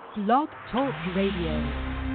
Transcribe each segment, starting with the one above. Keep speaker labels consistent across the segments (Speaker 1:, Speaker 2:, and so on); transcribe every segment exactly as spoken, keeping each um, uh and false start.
Speaker 1: Blog Talk Radio.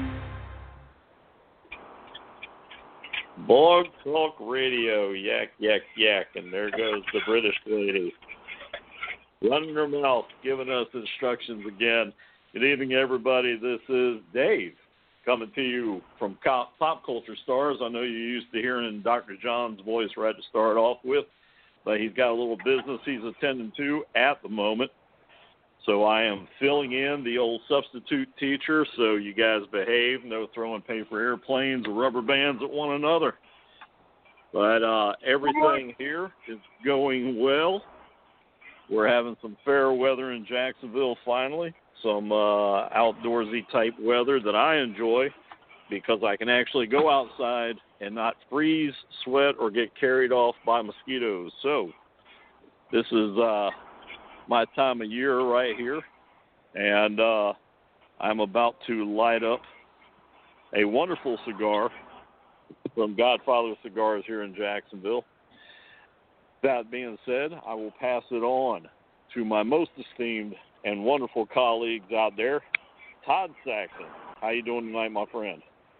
Speaker 2: Blog Talk Radio, yak, yak, yak, and there goes the British lady. Running her mouth, giving us instructions again. Good evening, everybody. This is Dave coming to you from Pop Culture Stars. I know you're used to hearing Doctor John's voice right to start off with, but he's got a little business he's attending to at the moment. So I am filling in the old substitute teacher, so you guys behave. No throwing paper airplanes or rubber bands at one another. But uh, everything here is going well. We're having some fair weather in Jacksonville finally, some uh, outdoorsy type weather that I enjoy because I can actually go outside and not freeze, sweat, or get carried off by mosquitoes. So this is uh, my time of year right here, and uh, I'm about to light up a wonderful cigar from Godfather Cigars here in Jacksonville. That being said, I will pass it on to my most esteemed and wonderful colleagues out there, Todd Saxon. How you doing tonight, my friend?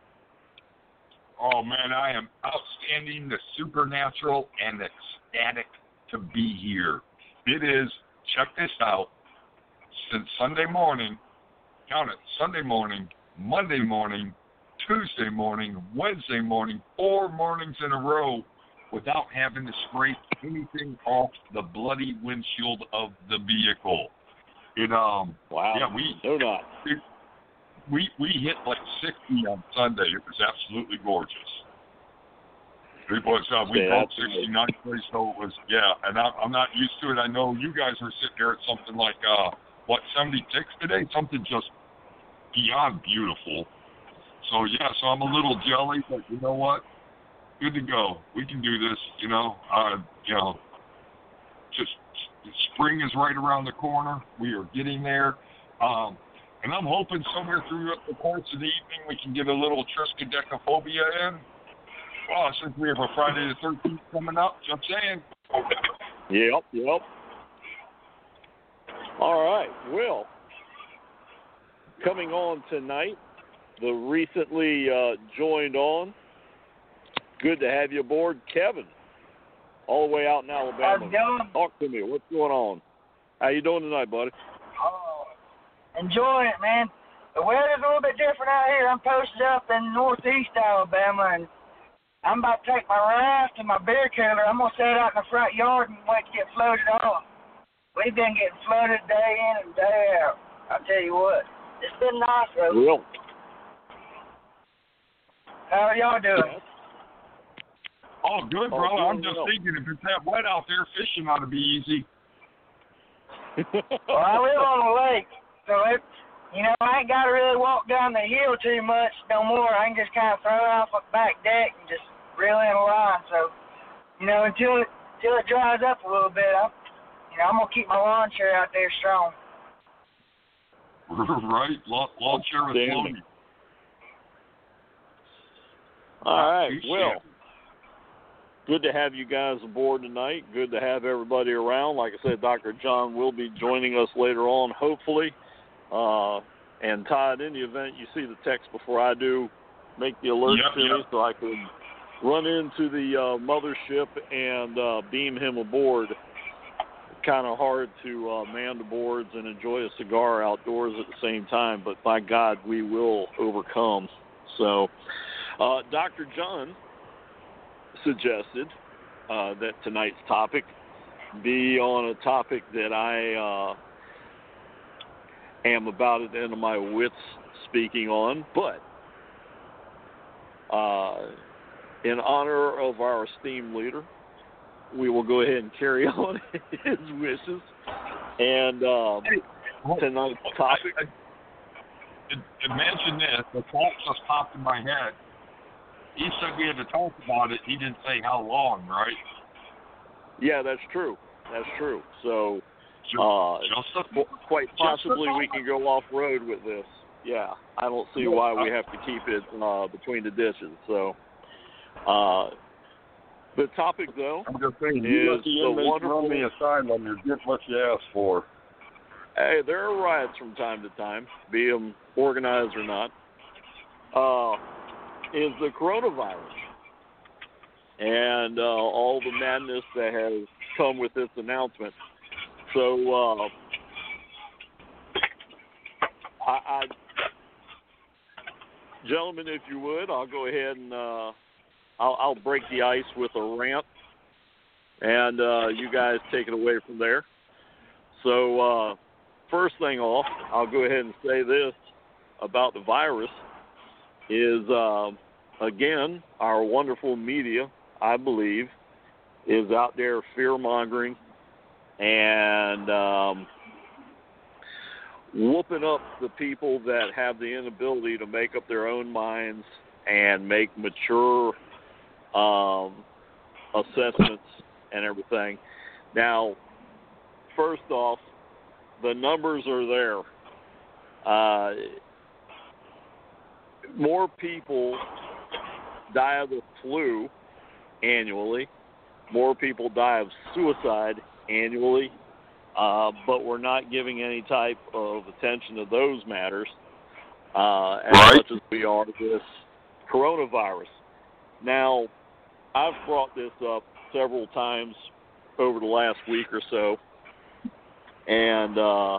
Speaker 3: Oh, man, I am outstanding, the supernatural, and ecstatic to be here. It is, check this out, since Sunday morning, count it, Sunday morning, Monday morning, Tuesday morning, Wednesday morning, four mornings in a row without having to scrape anything off the bloody windshield of the vehicle. It, um,
Speaker 2: wow,
Speaker 3: yeah, we,
Speaker 2: no not.
Speaker 3: It, we, we hit like sixty on Sunday. It was absolutely gorgeous. It was, uh, we broke sixty-nine place, so it was, yeah, and I, I'm not used to it. I know you guys are sitting there at something like, uh, what, seventy-six today? Something just beyond beautiful. So, yeah, so I'm a little jelly, but you know what? Good to go. We can do this, you know. Uh, you know, just spring is right around the corner. We are getting there. Um, and I'm hoping somewhere through the course of the evening we can get a little triskaidekaphobia in. Oh, since we have a Friday the thirteenth coming up, just saying.
Speaker 2: Yep, yep. All right, well, coming on tonight, the recently uh, joined on, good to have you aboard, Kevin, all the way out in Alabama.
Speaker 4: How's it going?
Speaker 2: Talk to me. What's going on? How you doing tonight, buddy?
Speaker 4: Oh, enjoying it, man. The weather's a little bit different out here. I'm posted up in northeast Alabama, and I'm about to take my raft and my beer cooler. I'm going to set it out in the front yard and wait to get floated off. We've been getting flooded day in and day out. I'll tell you what. It's been nice, though.
Speaker 2: Real.
Speaker 4: How are y'all doing?
Speaker 3: Oh, good, bro.
Speaker 2: Oh,
Speaker 3: I'm just
Speaker 2: well.
Speaker 3: thinking if it's that wet out there, fishing ought to be easy.
Speaker 4: Well, I live on the lake, so it, you know, I ain't got to really walk down the hill too much no more. I can just kind of throw it off the back deck and just reel in a line. So, you know, until it, until it dries up a little bit, I'm, you know, I'm going to keep my lawn chair out there strong.
Speaker 3: Right? Lawn, lawn chair is floating.
Speaker 2: All right, well, good to have you guys aboard tonight. Good to have everybody around. Like I said, Doctor John will be joining us later on, hopefully. Uh, and Todd, in the event you see the text before I do, make the alert
Speaker 3: yep,
Speaker 2: to
Speaker 3: yep.
Speaker 2: me so I can run into the uh, mothership and uh, beam him aboard. Kind of hard to uh, man the boards and enjoy a cigar outdoors at the same time, but by God, we will overcome. So, uh, Doctor John suggested uh, that tonight's topic be on a topic that I uh, am about at the end of my wits speaking on, but uh, in honor of our esteemed leader, we will go ahead and carry on his wishes. And um, tonight's topic.
Speaker 3: I, I, imagine this. The thought just popped in my head. He said we had to talk about it. He didn't say how long, right?
Speaker 2: Yeah, that's true. That's true. So, uh,
Speaker 3: just a,
Speaker 2: quite possibly we can go off-road with this. Yeah, I don't see why we have to keep it uh, between the dishes. So, uh, the topic, though,
Speaker 5: I'm just saying,
Speaker 2: is
Speaker 5: you let the
Speaker 2: the
Speaker 5: inmates
Speaker 2: wonderful...
Speaker 5: run the asylum, you get what you ask for.
Speaker 2: hey, there are riots from time to time, be them organized or not, uh, is the coronavirus and uh, all the madness that has come with this announcement. So, uh, I, I, gentlemen, if you would, I'll go ahead and uh, I'll, I'll break the ice with a rant, and uh, you guys take it away from there. So, uh, first thing off, I'll go ahead and say this about the virus is, uh, again, our wonderful media, I believe, is out there fear-mongering and um, whooping up the people that have the inability to make up their own minds and make mature um, assessments and everything. Now, first off, the numbers are there. Uh, more people die of the flu annually. More people die of suicide annually. Uh, but we're not giving any type of attention to those matters uh, as
Speaker 3: right.
Speaker 2: much as we are this coronavirus. Now, I've brought this up several times over the last week or so, and uh,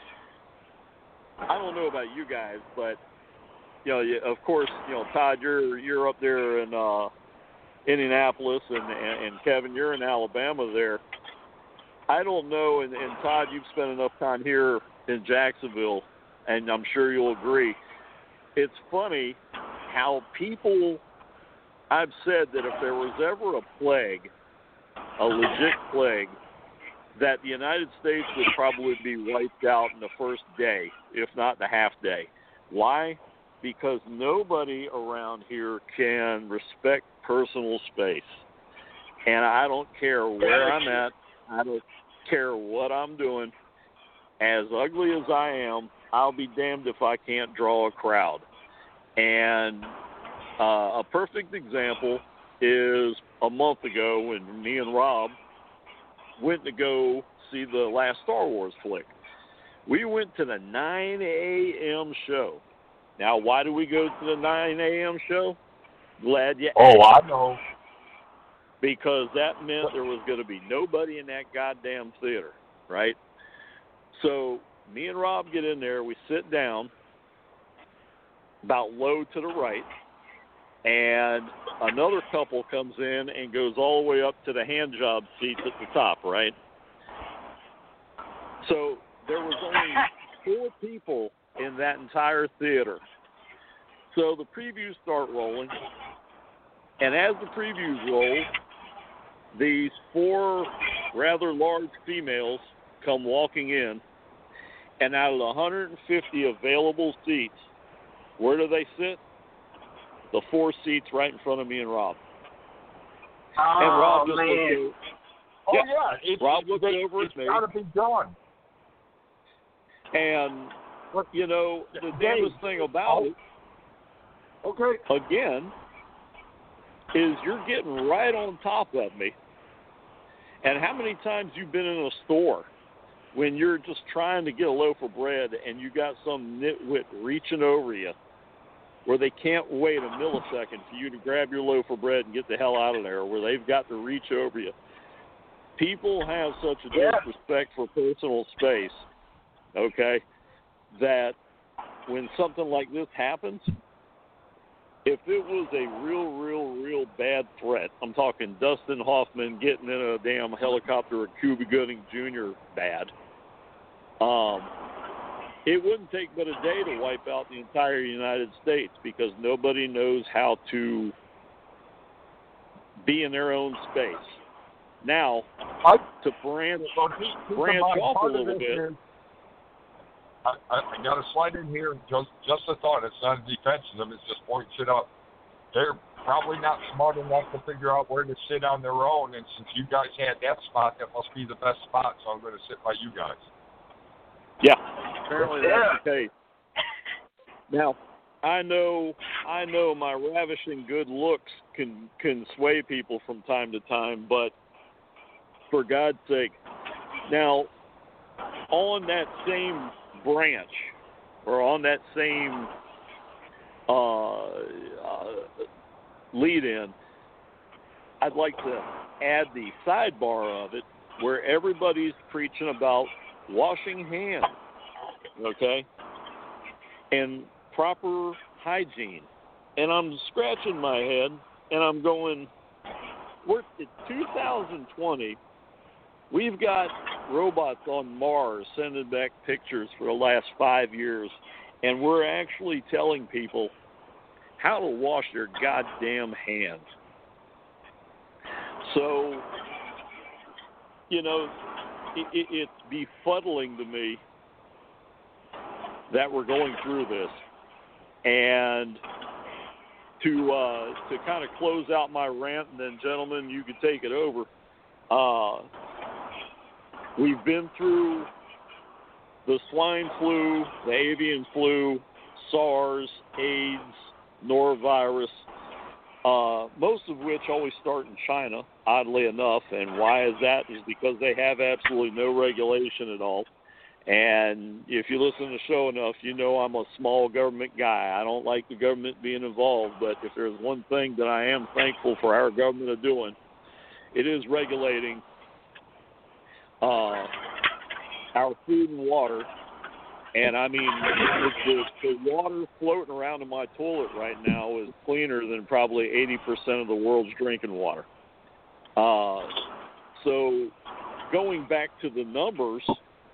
Speaker 2: I don't know about you guys, but you know, of course, you know, Todd, you're you're up there in uh, Indianapolis, and, and and Kevin, you're in Alabama there. I don't know, and, and Todd, you've spent enough time here in Jacksonville, and I'm sure you'll agree. It's funny how people, I've said that if there was ever a plague, a legit plague, that the United States would probably be wiped out in the first day, if not the half day. Why? Because nobody around here can respect personal space. And I don't care where I'm at. I don't care what I'm doing. As ugly as I am, I'll be damned if I can't draw a crowd. And uh, a perfect example is a month ago when me and Rob went to go see the last Star Wars flick. We went to the nine a.m. show. Now, why do we go to the nine a.m. show? Glad you asked.
Speaker 3: Oh, I know.
Speaker 2: Because that meant there was going to be nobody in that goddamn theater, right? So me and Rob get in there. We sit down about low to the right, and another couple comes in and goes all the way up to the hand job seats at the top, right? So there was only four people in that entire theater. So the previews start rolling, and as the previews roll, these four rather large females come walking in, and out of the one hundred fifty available seats, where do they sit? The four seats right in front of me and Rob.
Speaker 4: Oh,
Speaker 2: and Rob just
Speaker 4: man.
Speaker 2: looked over.
Speaker 3: Oh,
Speaker 2: yeah,
Speaker 3: yeah. It,
Speaker 2: Rob
Speaker 3: it,
Speaker 2: looked
Speaker 3: it,
Speaker 2: over
Speaker 3: it's
Speaker 2: at me.
Speaker 3: got to be done.
Speaker 2: And, you know, the
Speaker 3: Dave,
Speaker 2: damnest thing about it,
Speaker 3: Okay.
Speaker 2: again, is you're getting right on top of me. And how many times you've been in a store when you're just trying to get a loaf of bread and you got some nitwit reaching over you where they can't wait a millisecond for you to grab your loaf of bread and get the hell out of there, where they've got to reach over you. People have such a
Speaker 4: Yeah.
Speaker 2: disrespect for personal space, okay, that when something like this happens, if it was a real, real, real bad threat, I'm talking Dustin Hoffman getting in a damn helicopter or Cuba Gooding Junior bad, um, it wouldn't take but a day to wipe out the entire United States because nobody knows how to be in their own space. Now,
Speaker 3: I,
Speaker 2: to branch,
Speaker 3: so keep, keep
Speaker 2: branch
Speaker 3: in mind,
Speaker 2: off a
Speaker 3: part of
Speaker 2: little
Speaker 3: this
Speaker 2: bit.
Speaker 3: is- I, I, I got to slide in here. Just, just a thought. It's not a defense of them. It's just points it up. They're probably not smart enough to figure out where to sit on their own. And since you guys had that spot, that must be the best spot. So I'm going to sit by you guys.
Speaker 2: Yeah, apparently
Speaker 4: Yeah.
Speaker 2: that's the case. Now, I know, I know, my ravishing good looks can can sway people from time to time, but for God's sake, now on that same branch or on that same uh, uh, lead-in, I'd like to add the sidebar of it where everybody's preaching about washing hands, okay, and proper hygiene. And I'm scratching my head, and I'm going, we're in two thousand twenty. We've got robots on Mars sending back pictures for the last five years, and we're actually telling people how to wash their goddamn hands. So, you know, it, it, it's befuddling to me that we're going through this. And to uh, to kind of close out my rant, and then, gentlemen, you can take it over. Uh, we've been through the swine flu, the avian flu, SARS, AIDS, norovirus, uh, most of which always start in China, oddly enough. And why is that? Is because they have absolutely no regulation at all. And if you listen to the show enough, you know I'm a small government guy. I don't like the government being involved, but if there's one thing that I am thankful for our government of doing, it is regulating uh, our food and water. And, I mean, the, the water floating around in my toilet right now is cleaner than probably eighty percent of the world's drinking water. Uh, so going back to the numbers,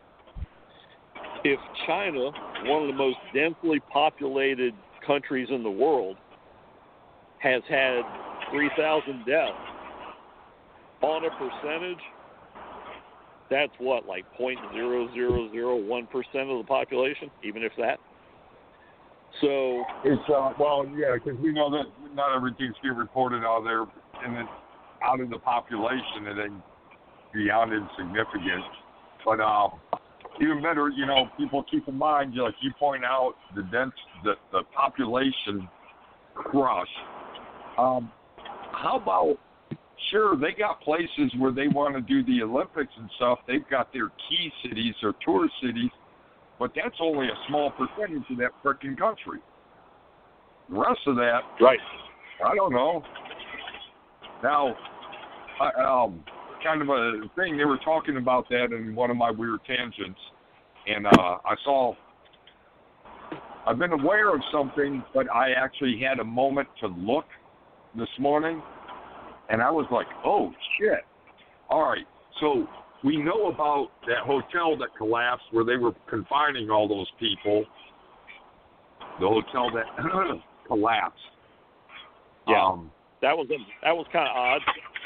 Speaker 2: if China, one of the most densely populated countries in the world, has had three thousand deaths, on a percentage, that's what, like zero point zero zero zero one percent of the population, even if that? So
Speaker 3: it's, uh, well, yeah, because we know that not everything's being reported out there, and then out of the population, it ain't beyond insignificant. But, uh, even better, you know, people keep in mind, like you point out, the dense, the, the population crush. Um, how about, sure, they got places where they want to do the Olympics and stuff. They've got their key cities or tourist cities, but that's only a small percentage of that frickin' country. The rest of that,
Speaker 2: right?
Speaker 3: I don't know. Now, I, um. kind of a thing. They were talking about that in one of my weird tangents, and uh, I saw. I've been aware of something, but I actually had a moment to look this morning, and I was like, "Oh shit! All right, so we know about that hotel that collapsed where they were confining all those people. The hotel that collapsed.
Speaker 2: Yeah,
Speaker 3: um,
Speaker 2: that was that was kind of odd."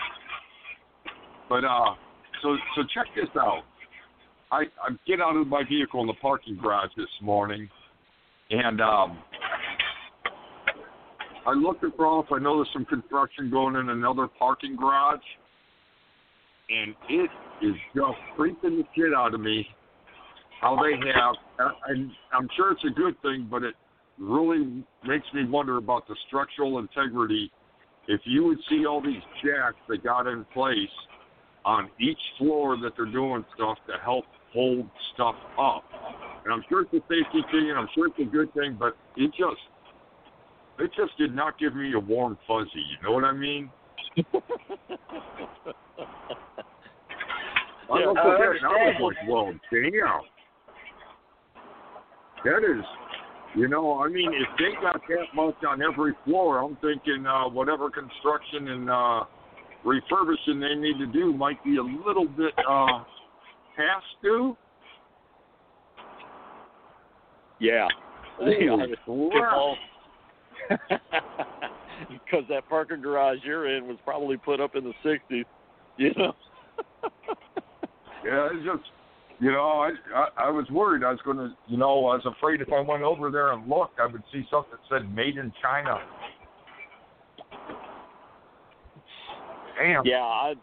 Speaker 3: But, uh, so so check this out. I, I get out of my vehicle in the parking garage this morning, and um, I looked across. I know there's some construction going in another parking garage, and it is just freaking the shit out of me how they have, and I'm sure it's a good thing, but it really makes me wonder about the structural integrity. If you would see all these jacks they got in place on each floor that they're doing stuff to help hold stuff up. And I'm sure it's a safety thing, and I'm sure it's a good thing, but it just, it just did not give me a warm fuzzy. You know what I mean?
Speaker 2: Yeah,
Speaker 3: I looked at that and I was like, well, damn. That is, you know, I mean, if they got that much on every floor, I'm thinking uh, whatever construction and uh, refurbishing they need to do might be a little bit uh, past due.
Speaker 2: Yeah.
Speaker 3: Wow.
Speaker 2: Because that parking garage you're in was probably put up in the sixties, you know?
Speaker 3: Yeah, it's just, you know, I, I I was worried. I was going to, you know, I was afraid if I went over there and looked, I would see something that said made in China. Damn.
Speaker 2: Yeah, I,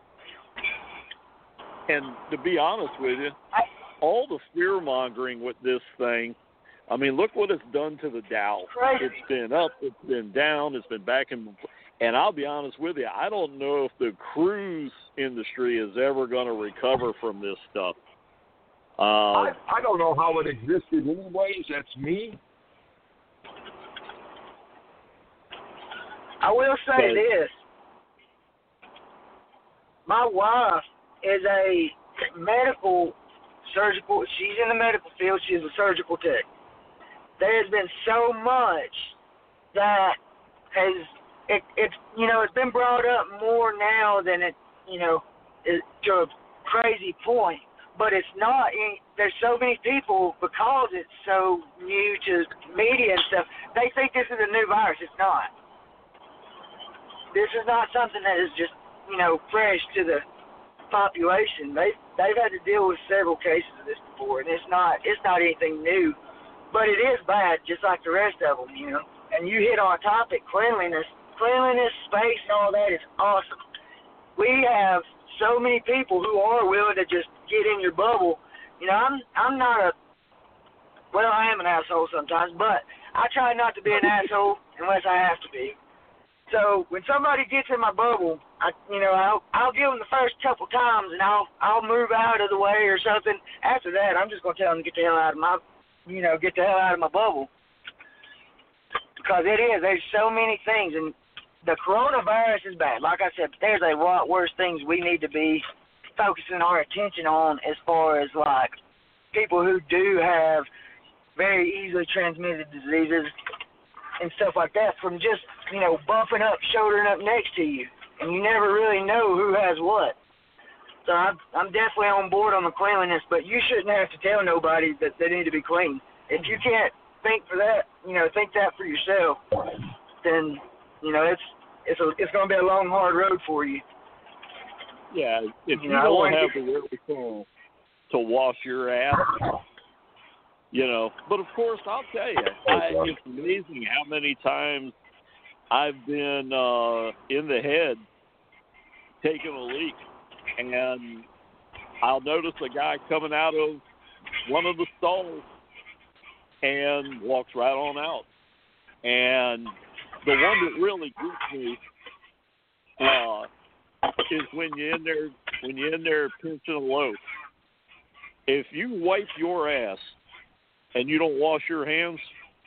Speaker 2: and to be honest with you, all the fear-mongering with this thing, I mean, look what it's done to the Dow.
Speaker 4: Crazy.
Speaker 2: It's been up, it's been down, it's been back and and I'll be honest with you, I don't know if the cruise industry is ever going to recover from this stuff. Uh,
Speaker 3: I, I don't know how it existed anyways. That's me.
Speaker 4: I will say
Speaker 2: but,
Speaker 4: this. My wife is a medical surgical. She's in the medical field. She's a surgical tech. There has been so much that has it. It's you know it's been brought up more now than it you know is, to a crazy point. But it's not. There's so many people because it's so new to media and stuff. They think this is a new virus. It's not. This is not something that is just you know fresh to the population. They they've had to deal with several cases of this before, and it's not it's not anything new. But it is bad, just like the rest of them, you know. And you hit on a topic, cleanliness, cleanliness, space, and all that is awesome. We have so many people who are willing to just get in your bubble. You know, I'm I'm not a well, I am an asshole sometimes, but I try not to be an asshole unless I have to be. So when somebody gets in my bubble, I you know I'll I'll give them the first couple times, and I'll I'll move out of the way or something. After that, I'm just gonna tell them to get the hell out of my you know get the hell out of my bubble because it is. There's so many things, and the coronavirus is bad. Like I said, there's a lot worse things we need to be focusing our attention on as far as like people who do have very easily transmitted diseases and stuff like that from just, you know, bumping up, shouldering up next to you. And you never really know who has what. So I'm, I'm definitely on board on the cleanliness, but you shouldn't have to tell nobody that they need to be clean. If you can't think for that, you know, think that for yourself, then, you know, it's it's a, it's going to be a long, hard road for you.
Speaker 2: Yeah, if you,
Speaker 4: you know,
Speaker 2: don't have the wherewithal to wash your ass, you know. But of course, I'll tell you, I, it's amazing how many times I've been uh, in the head taking a leak, and I'll notice a guy coming out of one of the stalls and walks right on out. And the one that really gets me uh, is when you're in there when you're in there pinching a loaf. If you wipe your ass and you don't wash your hands,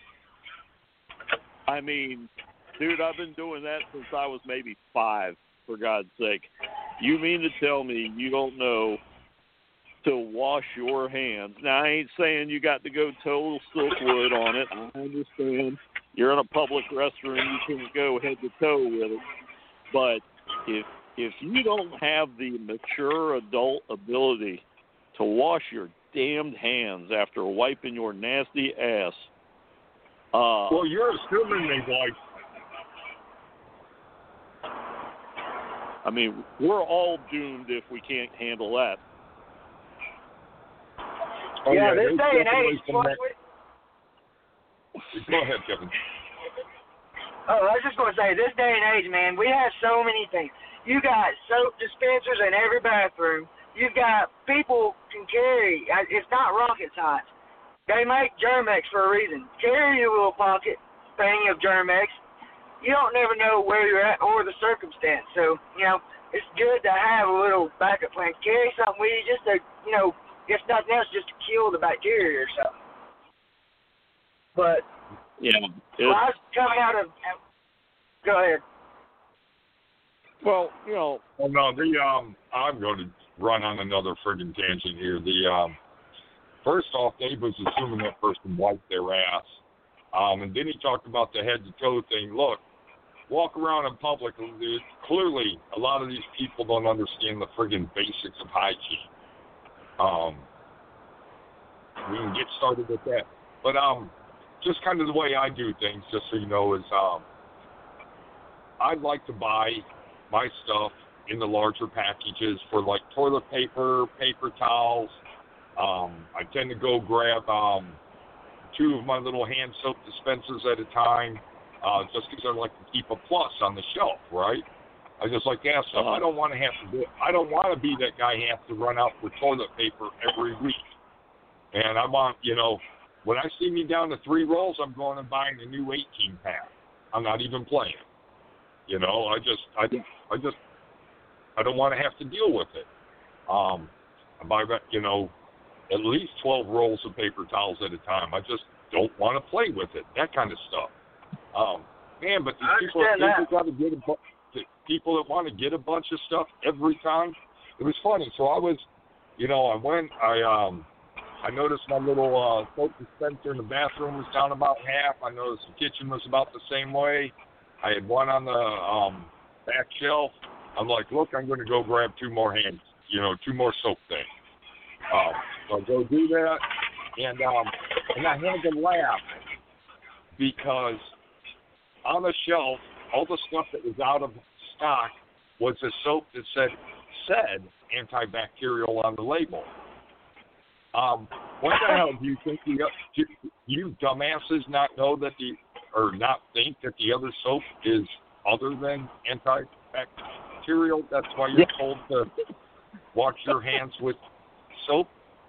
Speaker 2: I mean, dude, I've been doing that since I was maybe five, for God's sake. You mean to tell me you don't know to wash your hands? Now, I ain't saying you got to go total silkwood on it. I understand. You're in a public restroom, you can go head to toe with it. But if if you don't have the mature adult ability to wash your damned hands after wiping your nasty ass, uh,
Speaker 3: well, you're assuming they wipe.
Speaker 2: I mean, we're all doomed if we can't handle that.
Speaker 3: Oh,
Speaker 4: yeah,
Speaker 3: yeah,
Speaker 4: this day and age.
Speaker 3: Go ahead, Kevin.
Speaker 4: Oh, I was just going to say, this day and age, man, we have so many things. You got soap dispensers in every bathroom. You've got people can carry. It's not rocket science. They make Germ-X for a reason. Carry your little pocket thing of Germ-X. You don't never know where you're at or the circumstance. So, you know, it's good to have a little backup plan. Carry something with you just to, you know, if nothing else, just to kill the bacteria or something. But
Speaker 2: yeah,
Speaker 4: when I was coming out of, go ahead.
Speaker 2: Well, you know.
Speaker 3: Oh no, the um, I'm going to run on another friggin' tangent here. The um, first off, Dave was assuming that person wiped their ass, um, and then he talked about the head to toe thing. Look, walk around in public. Clearly, a lot of these people don't understand the friggin' basics of hygiene. Um, we can get started with that, but um, just kind of the way I do things, just so you know, is um, I'd like to buy my stuff in the larger packages for like toilet paper, paper towels. Um, I tend to go grab um, two of my little hand soap dispensers at a time, uh, just because I like to keep a plus on the shelf, right? I just like to have stuff. I don't want to have to do. I don't want to be that guy who has to run out for toilet paper every week. And I want, you know, when I see me down to three rolls, I'm going and buying a new eighteen pack. I'm not even playing. You know, I just, I, I just, I don't want to have to deal with it. Um, I buy that, you know, at least twelve rolls of paper towels at a time. I just don't want to play with it, that kind of stuff. Um, man, but these people, people got to get a bu- people that want to get a bunch of stuff every time. It was funny. So I was, you know, I went, I um, I noticed my little uh, soap dispenser in the bathroom was down about half. I noticed the kitchen was about the same way. I had one on the um, back shelf. I'm like, look, I'm going to go grab two more hands, you know, two more soap things. Um, so I go do that, and um, and I had to laugh because on the shelf, all the stuff that was out of stock was a soap that said said antibacterial on the label. Um, what the hell do you think the do you dumbasses not know that the or not think that the other soap is other than antibacterial? That's why you're told to wash your hands with soap.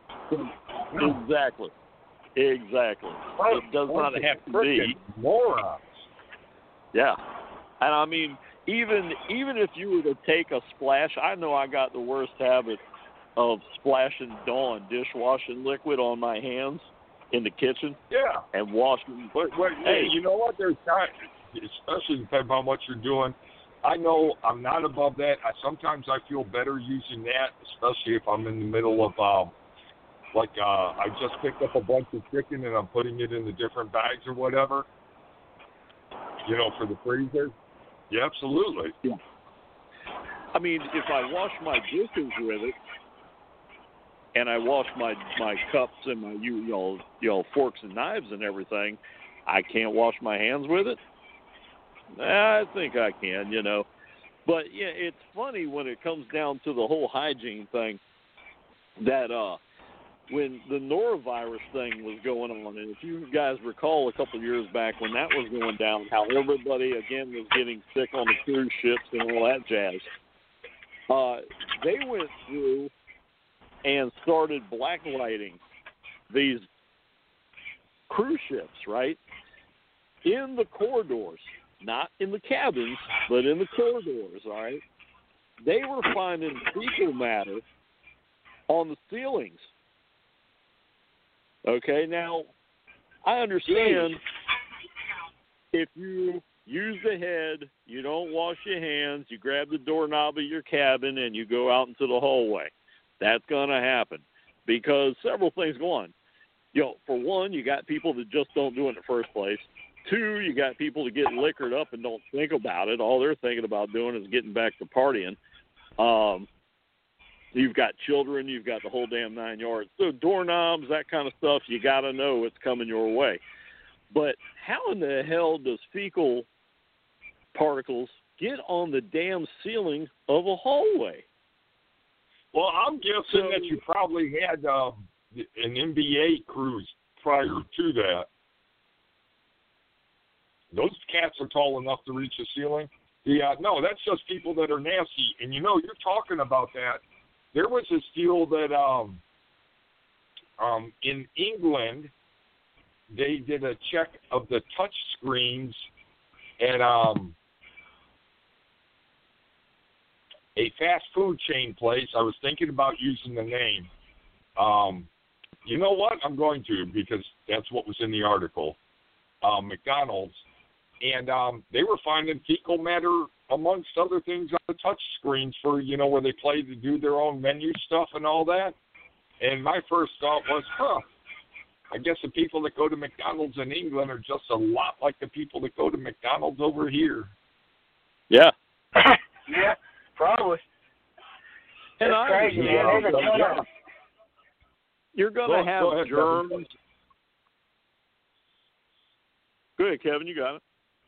Speaker 2: Exactly. Exactly. It does not have to be
Speaker 3: morons.
Speaker 2: Yeah, and I mean, even even if you were to take a splash, I know I got the worst habit of splashing Dawn dishwashing liquid on my hands in the kitchen.
Speaker 3: Yeah.
Speaker 2: And washing.
Speaker 3: But, but hey, you know what? There's not, especially depending on what you're doing. I know I'm not above that. I sometimes I feel better using that, especially if I'm in the middle of, um, like, uh, I just picked up a bunch of chicken and I'm putting it in the different bags or whatever. You know, for the freezer. Yeah, absolutely.
Speaker 2: Yeah. I mean, if I wash my dishes with it, and I wash my, my cups and my you know you know forks and knives and everything, I can't wash my hands with it. I think I can, you know. But yeah, it's funny when it comes down to the whole hygiene thing. That uh, when the norovirus thing was going on, and if you guys recall a couple of years back when that was going down, how everybody again was getting sick on the cruise ships and all that jazz. Uh, they went through and started blacklighting these cruise ships, right? In the corridors, not in the cabins, but in the corridors, all right? They were finding fecal matter on the ceilings. Okay, now, I understand if you use the head, you don't wash your hands, you grab the doorknob of your cabin, and you go out into the hallway. That's going to happen because several things go on. You know, for one, you got people that just don't do it in the first place. Two, you got people that get liquored up and don't think about it. All they're thinking about doing is getting back to partying. Um, you've got children. You've got the whole damn nine yards. So doorknobs, that kind of stuff, you got to know it's coming your way. But how in the hell does fecal particles get on the damn ceiling of a hallway?
Speaker 3: Well, I'm guessing
Speaker 2: so,
Speaker 3: that you probably had uh, an N B A cruise prior to that. Those cats are tall enough to reach the ceiling. Yeah, no, that's just people that are nasty. And, you know, you're talking about that. There was this deal that um, um, in England, they did a check of the touch screens at um, a fast food chain place. I was thinking about using the name. Um, you know what? I'm going to because that's what was in the article. Um, McDonald's. And um, they were finding fecal matter amongst other things on the touch screens for, you know, where they play to do their own menu stuff and all that. And my first thought was, huh, I guess the people that go to McDonald's in England are just a lot like the people that go to McDonald's over here.
Speaker 2: Yeah.
Speaker 4: Yeah, probably.
Speaker 2: And
Speaker 4: That's
Speaker 2: I
Speaker 4: crazy, man. There's a ton
Speaker 2: yeah.
Speaker 4: of...
Speaker 2: You're going to have
Speaker 3: go ahead,
Speaker 2: germs.
Speaker 3: Kevin.
Speaker 2: Go ahead, Kevin. You got it.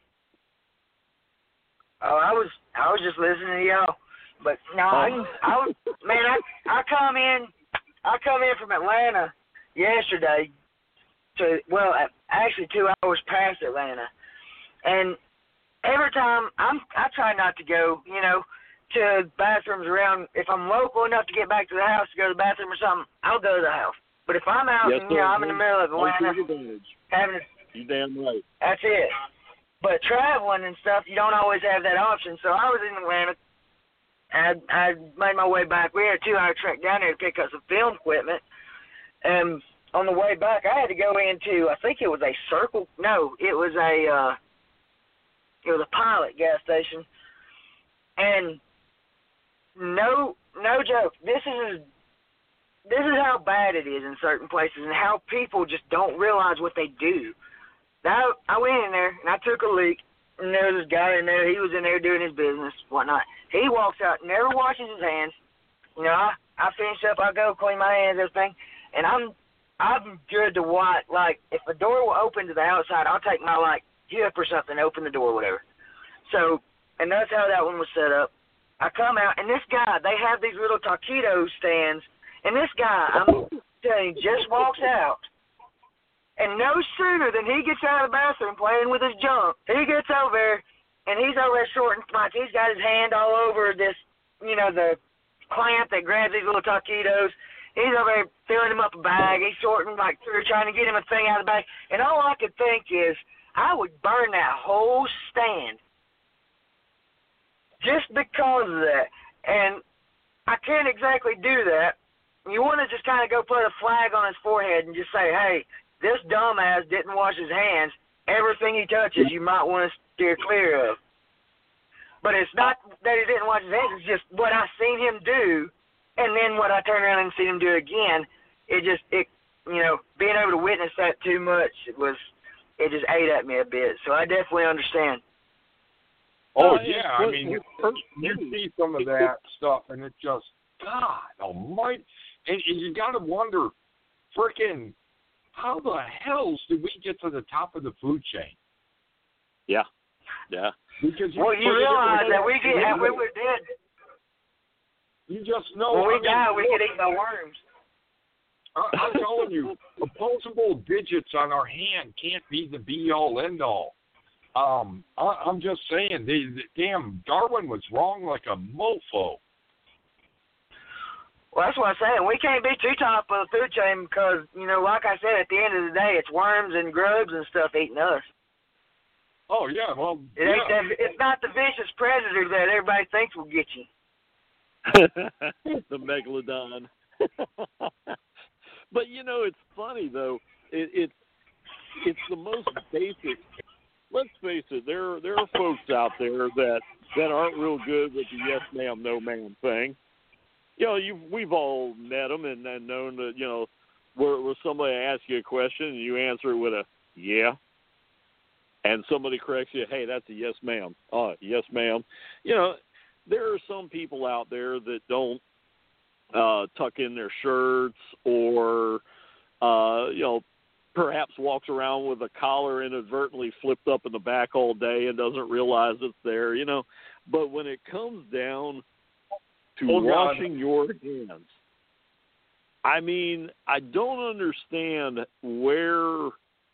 Speaker 4: Oh, I was I was just listening to y'all, but no, I, I was man, I I come in I come in from Atlanta yesterday to well, actually two hours past Atlanta, and every time I'm I try not to go, you know, to bathrooms around. If I'm local enough to get back to the house to go to the bathroom or something, I'll go to the house. But if I'm out
Speaker 2: yes,
Speaker 4: and you know I'm in the middle of Atlanta, having
Speaker 2: you damn right.
Speaker 4: That's it. But traveling and stuff, you don't always have that option. So I was in Atlanta, and I, I made my way back. We had a two-hour trek down there to pick up some film equipment, And on the way back, I had to go into, I think it was a Circle. No, it was a, uh, it was a Pilot gas station. And no, no joke. This is this is how bad it is in certain places, and how people just don't realize what they do. Now, I went in there and I took a leak, and there was this guy in there. He was in there doing his business, whatnot. He walks out, never washes his hands. You know, I, I finish up, I go clean my hands, everything, and I'm I'm good to watch. Like, if a door will open to the outside, I'll take my, like, hip or something, open the door, whatever. So, and that's how that one was set up. I come out, and this guy, they have these little taquito stands, and this guy, I'm telling you, just walks out. And no sooner than he gets out of the bathroom playing with his junk, he gets over there, and he's over there shorting spots. He's got his hand all over this, you know, the clamp that grabs these little taquitos. He's over there filling him up a bag. He's sorting, like, through, trying to get him a thing out of the bag. And all I could think is, I would burn that whole stand just because of that. And I can't exactly do that. You want to just kind of go put a flag on his forehead and just say, hey, this dumbass didn't wash his hands. Everything he touches, you might want to steer clear of. But it's not that he didn't wash his hands. It's just what I seen him do, and then what I turned around and seen him do again. It just, it, you know, being able to witness that too much, it was, it just ate at me a bit. So I definitely understand.
Speaker 3: Oh, yeah. I mean, you, you see some of that stuff, and it just, God almighty. And, and you got to wonder, freaking, how the hells did we get to the top of the food chain?
Speaker 2: Yeah, yeah.
Speaker 3: Because you
Speaker 4: well, you realize that we get, when we're dead,
Speaker 3: you just know.
Speaker 4: When we
Speaker 3: I mean,
Speaker 4: die, we get eaten by worms.
Speaker 3: I, I'm telling you, opposable digits on our hand can't be the be-all, end-all. Um, I, I'm just saying, they, the, damn, Darwin was wrong like a mofo.
Speaker 4: Well, that's what I'm saying. We can't be too top of the food chain because, you know, like I said, at the end of the day, it's worms and grubs and stuff eating us.
Speaker 3: Oh, yeah, well,
Speaker 4: it
Speaker 3: yeah.
Speaker 4: ain't that, it's not the vicious predator that everybody thinks will get you.
Speaker 2: The megalodon. But, you know, it's funny, though. It, it's it's the most basic. Let's face it, there, there are folks out there that, that aren't real good with the yes ma'am, no ma'am thing. You know, you've, we've all met them and, and known that, you know, where, where somebody asks you a question and you answer it with a yeah, and somebody corrects you, hey, that's a yes ma'am. Uh, yes ma'am. You know, there are some people out there that don't uh, tuck in their shirts or, uh, you know, perhaps walks around with a collar inadvertently flipped up in the back all day and doesn't realize it's there, you know. But when it comes down to
Speaker 3: oh,
Speaker 2: washing
Speaker 3: God.
Speaker 2: your hands, I mean, I don't understand where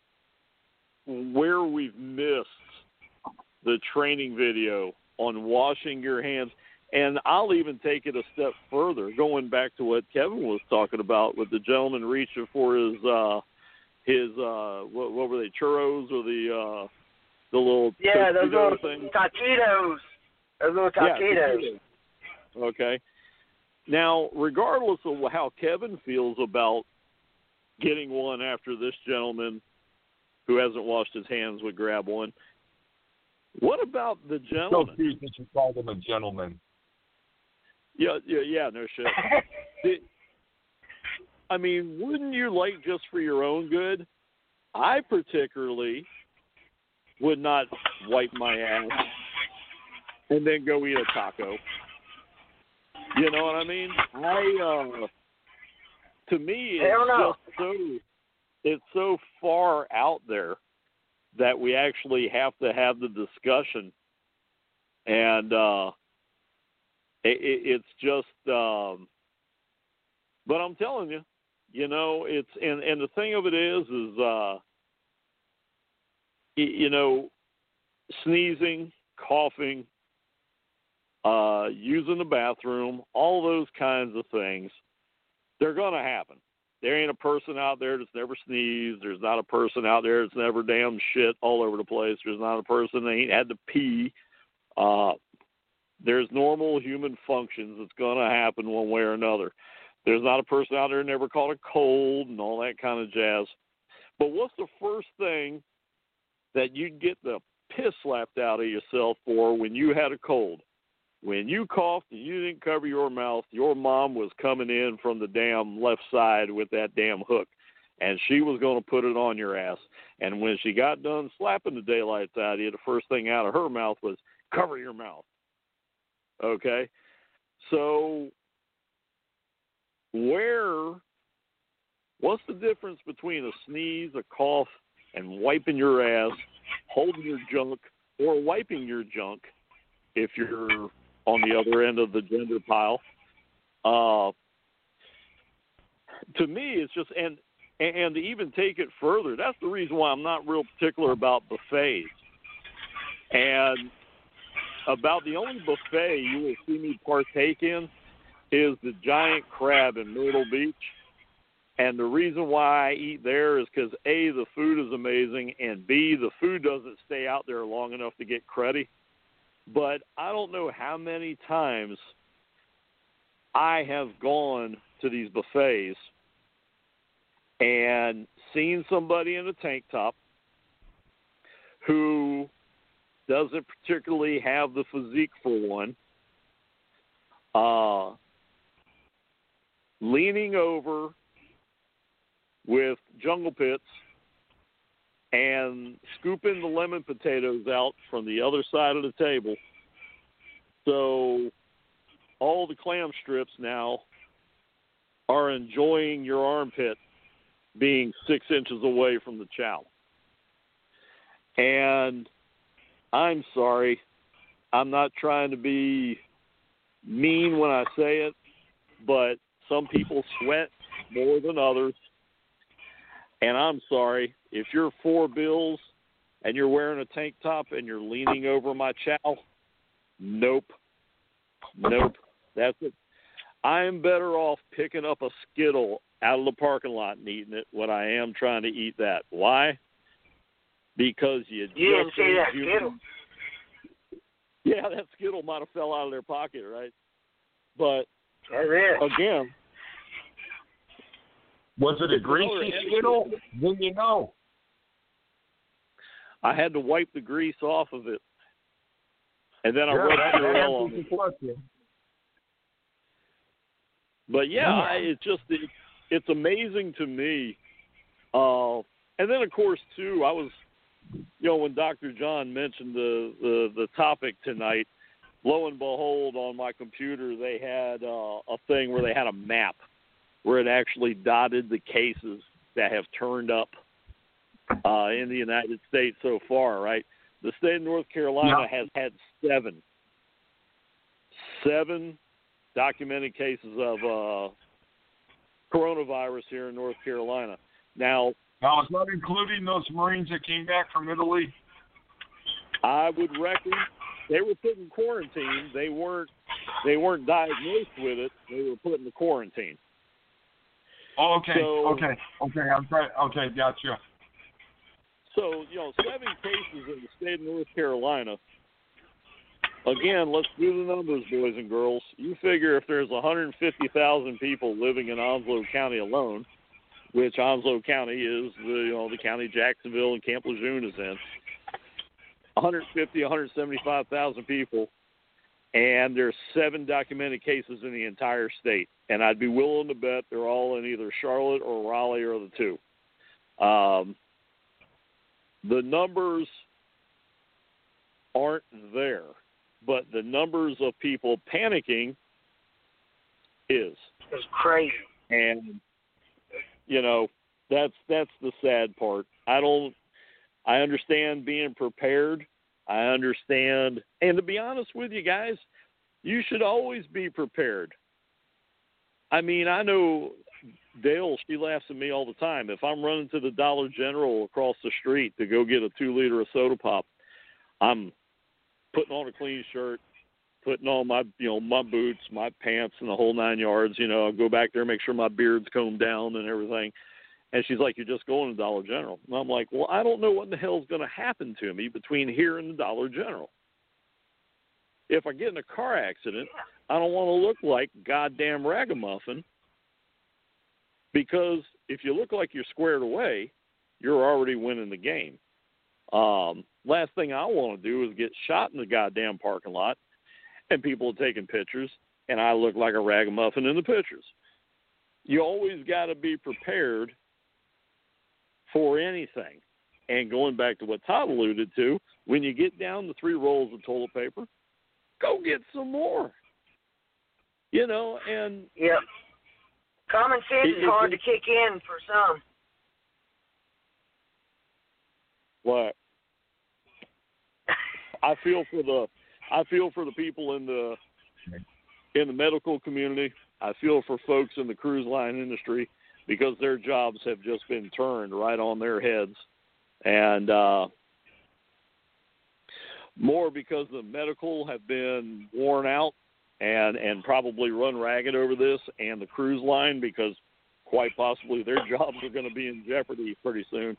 Speaker 2: where we've missed the training video on washing your hands. And I'll even take it a step further, going back to what Kevin was talking about with the gentleman reaching for his uh, his uh, what, what were they, churros or the uh, the little
Speaker 4: yeah, those little
Speaker 2: things?
Speaker 4: taquitos, those little taquitos.
Speaker 2: Yeah, okay. Now, regardless of how Kevin feels about getting one after this gentleman who hasn't washed his hands would grab one, what about the gentleman?
Speaker 3: So cute that you called him a gentleman.
Speaker 2: Yeah, yeah, yeah, no shit. Did, I mean, wouldn't you like, just for your own good? I particularly would not wipe my ass and then go eat a taco. You know what I mean? I, uh, to me, it's just so, it's so far out there that we actually have to have the discussion. And, uh, it, it, it's just, um, but I'm telling you, you know, it's, and, and the thing of it is, is, uh, you know, sneezing, coughing, uh, using the bathroom, all those kinds of things, they're going to happen. There ain't a person out there that's never sneezed. There's not a person out there that's never damn shit all over the place. There's not a person that ain't had to pee. Uh, there's normal human functions that's going to happen one way or another. There's not a person out there who never caught a cold and all that kind of jazz. But what's the first thing that you'd get the piss slapped out of yourself for when you had a cold? When you coughed and you didn't cover your mouth, your mom was coming in from the damn left side with that damn hook, and she was going to put it on your ass. And when she got done slapping the daylights out of you, the first thing out of her mouth was, cover your mouth. Okay? So where, what's the difference between a sneeze, a cough, and wiping your ass, holding your junk, or wiping your junk if you're on the other end of the gender pile? Uh, to me, it's just, and, and to even take it further, that's the reason why I'm not real particular about buffets. And about the only buffet you will see me partake in is the giant crab in Myrtle Beach. And the reason why I eat there is because, A, the food is amazing, and B, the food doesn't stay out there long enough to get cruddy. But I don't know how many times I have gone to these buffets and seen somebody in a tank top who doesn't particularly have the physique for one, uh, leaning over with Jungle Pits and scooping the lemon potatoes out from the other side of the table. So all the clam strips now are enjoying your armpit being six inches away from the chow. And I'm sorry, I'm not trying to be mean when I say it, but some people sweat more than others. And I'm sorry, if you're four bills and you're wearing a tank top and you're leaning over my chow, nope. Nope. That's it. I'm better off picking up a Skittle out of the parking lot and eating it when I am trying to eat that. Why? Because you,
Speaker 4: You
Speaker 2: just
Speaker 4: didn't see that
Speaker 2: you,
Speaker 4: Skittle.
Speaker 2: Yeah, that Skittle might have fell out of their pocket, right? But,
Speaker 4: That's it.
Speaker 2: again,
Speaker 3: Was it a greasy Skittle? Then you know.
Speaker 2: I had to wipe the grease off of it. And then I
Speaker 3: Yeah,
Speaker 2: rubbed
Speaker 3: that- that
Speaker 2: Purell on
Speaker 3: answers
Speaker 2: it.
Speaker 3: the question.
Speaker 2: But, yeah, I, it's just it, it's amazing to me. Uh, and then, of course, too, I was, you know, when Doctor John mentioned the, the, the topic tonight, lo and behold, on my computer, they had uh, a thing where they had a map where it actually dotted the cases that have turned up uh, in the United States so far, right? The state of North Carolina
Speaker 3: Yeah.
Speaker 2: has had seven, seven documented cases of uh, coronavirus here in North Carolina. Now,
Speaker 3: Now, is that including those Marines that came back from Italy?
Speaker 2: I would reckon they were put in quarantine. They weren't. They weren't diagnosed with it. They were put in the quarantine.
Speaker 3: Oh, okay,
Speaker 2: So-
Speaker 3: okay, okay. I'm trying. Okay, gotcha.
Speaker 2: So, you know, seven cases in the state of North Carolina. Again, let's do the numbers, boys and girls. You figure if there's one hundred fifty thousand people living in Onslow County alone, which Onslow County is the, you know, the county Jacksonville and Camp Lejeune is in, one hundred fifty, one hundred seventy-five thousand people, and there's seven documented cases in the entire state. And I'd be willing to bet they're all in either Charlotte or Raleigh or the two. Um, the numbers aren't there, but the numbers of people panicking is.
Speaker 4: It's crazy.
Speaker 2: And, you know, that's that's the sad part. I don't I understand being prepared. I understand, and to be honest with you guys, you should always be prepared. I mean, I know Dale, she laughs at me all the time. If I'm running to the Dollar General across the street to go get a two liter of soda pop, I'm putting on a clean shirt, putting on my, you know, my boots, my pants, and the whole nine yards. You know, I go back there, make sure my beard's combed down and everything. And she's like, "You're just going to Dollar General." And I'm like, "Well, I don't know what the hell's going to happen to me between here and the Dollar General. If I get in a car accident, I don't want to look like goddamn ragamuffin Because if you look like you're squared away, you're already winning the game. Um, last thing I want to do is get shot in the goddamn parking lot and people are taking pictures and I look like a ragamuffin in the pictures. You always got to be prepared for anything. And going back to what Todd alluded to, when you get down to three rolls of toilet paper, go get some more. You know, and...
Speaker 4: Yep. Common sense
Speaker 2: it,
Speaker 4: is hard it, to kick in for some.
Speaker 2: What? I feel for the I feel for the people in the in the medical community. I feel for folks in the cruise line industry because their jobs have just been turned right on their heads. And uh, more because the medical have been worn out and, and probably run ragged over this, and the cruise line because quite possibly their jobs are going to be in jeopardy pretty soon.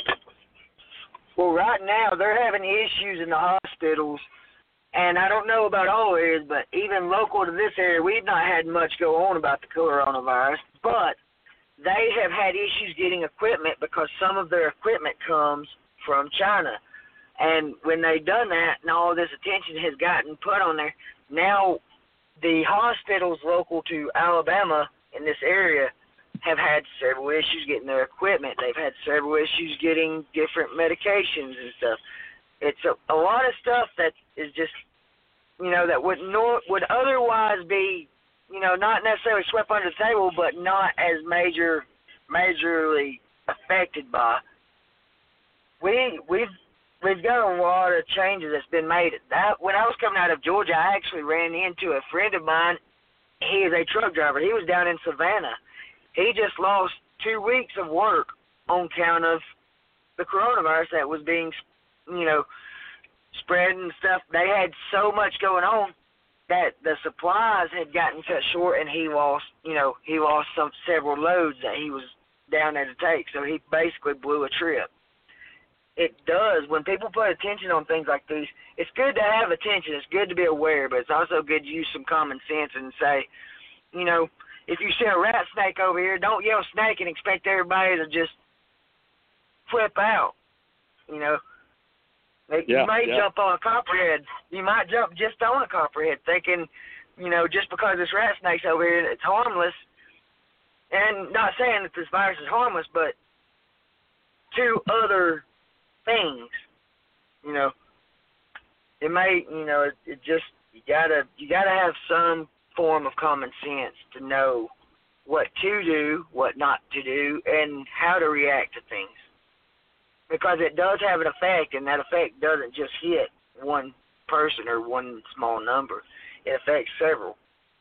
Speaker 4: Well, right now they're having issues in the hospitals, and I don't know about all areas, but even local to this area, we've not had much go on about the coronavirus, but they have had issues getting equipment because some of their equipment comes from China. And when they've done that and all this attention has gotten put on there, now the hospitals local to Alabama in this area have had several issues getting their equipment. They've had several issues getting different medications and stuff. It's a, a lot of stuff that is just, you know, that would nor, would otherwise be, you know, not necessarily swept under the table, but not as major, majorly affected by. We we've we've got a lot of changes that's been made. That when I was coming out of Georgia, I actually ran into a friend of mine. He is a truck driver. He was down in Savannah. He just lost two weeks of work on account of the coronavirus that was being, you know, spread and stuff. They had so much going on that the supplies had gotten cut short, and he lost, you know, he lost some several loads that he was down there to take. So he basically blew a trip. It does. When people put attention on things like these, it's good to have attention. It's good to be aware, but it's also good to use some common sense and say, you know, if you see a rat snake over here, don't yell snake and expect everybody to just flip out. You know,
Speaker 2: yeah,
Speaker 4: you may
Speaker 2: yeah.
Speaker 4: jump on a copperhead. You might jump just on a copperhead thinking, you know, just because this rat snake's over here, it's harmless. And not saying that this virus is harmless, but to other things, you know, it may, you know, it, it just, you gotta, you gotta have some form of common sense to know what to do, what not to do, and how to react to things. Because it does have an effect, and that effect doesn't just hit one person or one small number. It affects several.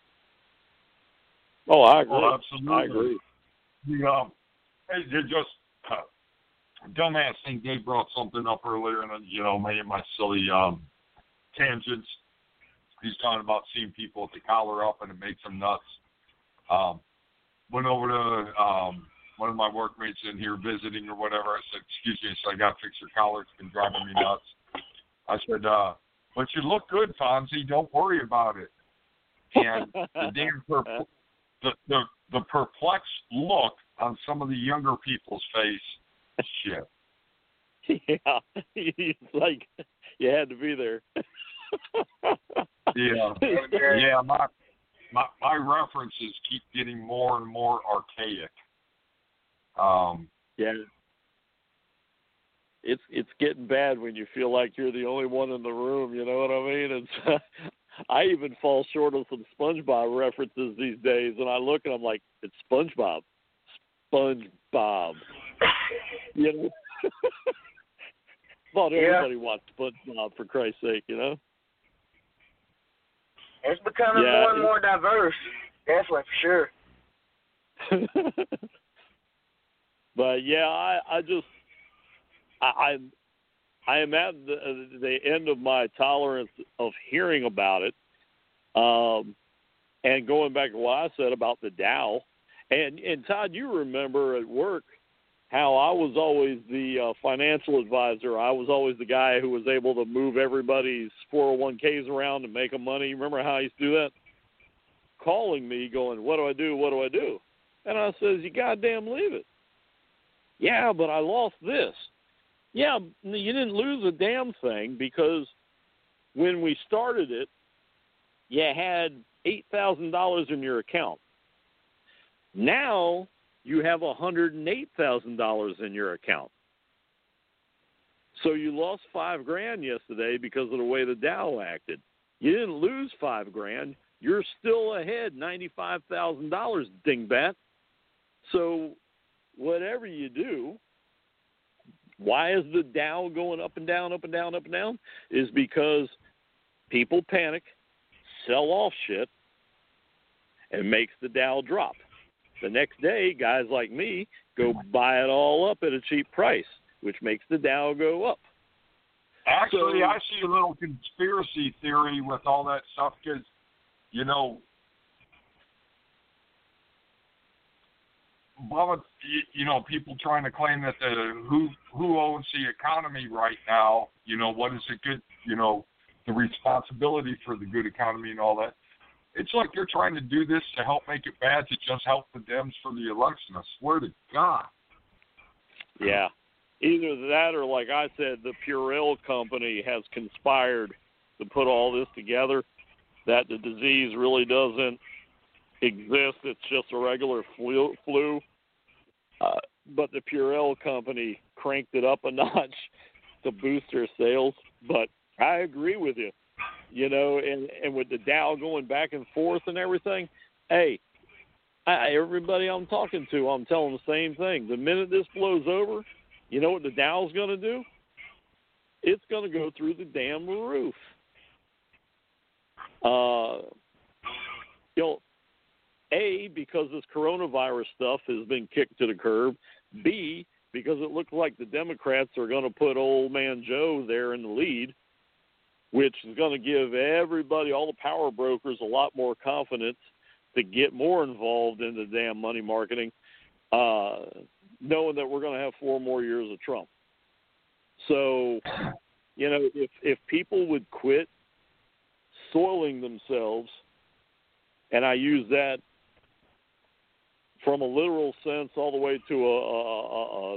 Speaker 2: Oh, I agree.
Speaker 3: Oh, absolutely.
Speaker 2: I agree.
Speaker 3: The, um, hey, they just uh, dumbass thing. Dave brought something up earlier, and you know, made my silly um, tangents. He's talking about seeing people with the collar up, and it makes them nuts. Um, went over to um, one of my workmates in here visiting or whatever. I said, excuse me, so I got to fix your collar. It's been driving me nuts. I said, uh, but you look good, Fonzie. Don't worry about it. And the damn per- the, the, the perplexed look on some of the younger people's face, shit.
Speaker 2: Yeah, it's like you had to be there.
Speaker 3: Yeah, yeah. My, my my references keep getting more and more archaic. Um,
Speaker 2: yeah, it's it's getting bad when you feel like you're the only one in the room. You know what I mean? It's I even fall short of some SpongeBob references these days, and I look and I'm like, it's SpongeBob, SpongeBob. You know, thought everybody
Speaker 4: yeah.
Speaker 2: watched SpongeBob for Christ's sake. You know.
Speaker 4: It's becoming
Speaker 2: yeah,
Speaker 4: more and more diverse. Definitely, for sure.
Speaker 2: But yeah, I, I just I, I I am at the, the end of my tolerance of hearing about it, um, and going back to what I said about the Dow, and and Todd, you remember at work how I was always the uh, financial advisor. I was always the guy who was able to move everybody's four oh one k's around and make them money. Remember how I used to do that? Calling me, going, "What do I do? What do I do?" And I says, you goddamn leave it. Yeah, but I lost this. Yeah, you didn't lose a damn thing because when we started it, you had eight thousand dollars in your account. Now you have one hundred eight thousand dollars in your account. So you lost five grand yesterday because of the way the Dow acted. You didn't lose five grand. You're still ahead ninety-five thousand dollars, dingbat. So whatever you do, why is the Dow going up and down, up and down, up and down? Is because people panic, sell off shit, and makes the Dow drop. The next day, guys like me go buy it all up at a cheap price, which makes the Dow go up.
Speaker 3: Actually,
Speaker 2: so,
Speaker 3: I see a little conspiracy theory with all that stuff because, you know, well, you know, people trying to claim that the who who owns the economy right now, you know, what is a good, you know, the responsibility for the good economy and all that. It's like they're trying to do this to help make it bad to just help the Dems for the election. I swear to God.
Speaker 2: Yeah. Either that or, like I said, the Purell company has conspired to put all this together, that the disease really doesn't exist. It's just a regular flu. flu. Uh, but the Purell company cranked it up a notch to boost their sales. But I agree with you. You know, and, and with the Dow going back and forth and everything, hey, I, everybody I'm talking to, I'm telling the same thing. The minute this blows over, you know what the Dow's going to do? It's going to go through the damn roof. Uh, you know, A, because this coronavirus stuff has been kicked to the curb. B, because it looks like the Democrats are going to put old man Joe there in the lead, which is going to give everybody, all the power brokers, a lot more confidence to get more involved in the damn money marketing, uh, knowing that we're going to have four more years of Trump. So, you know, if if people would quit soiling themselves, and I use that from a literal sense all the way to a a,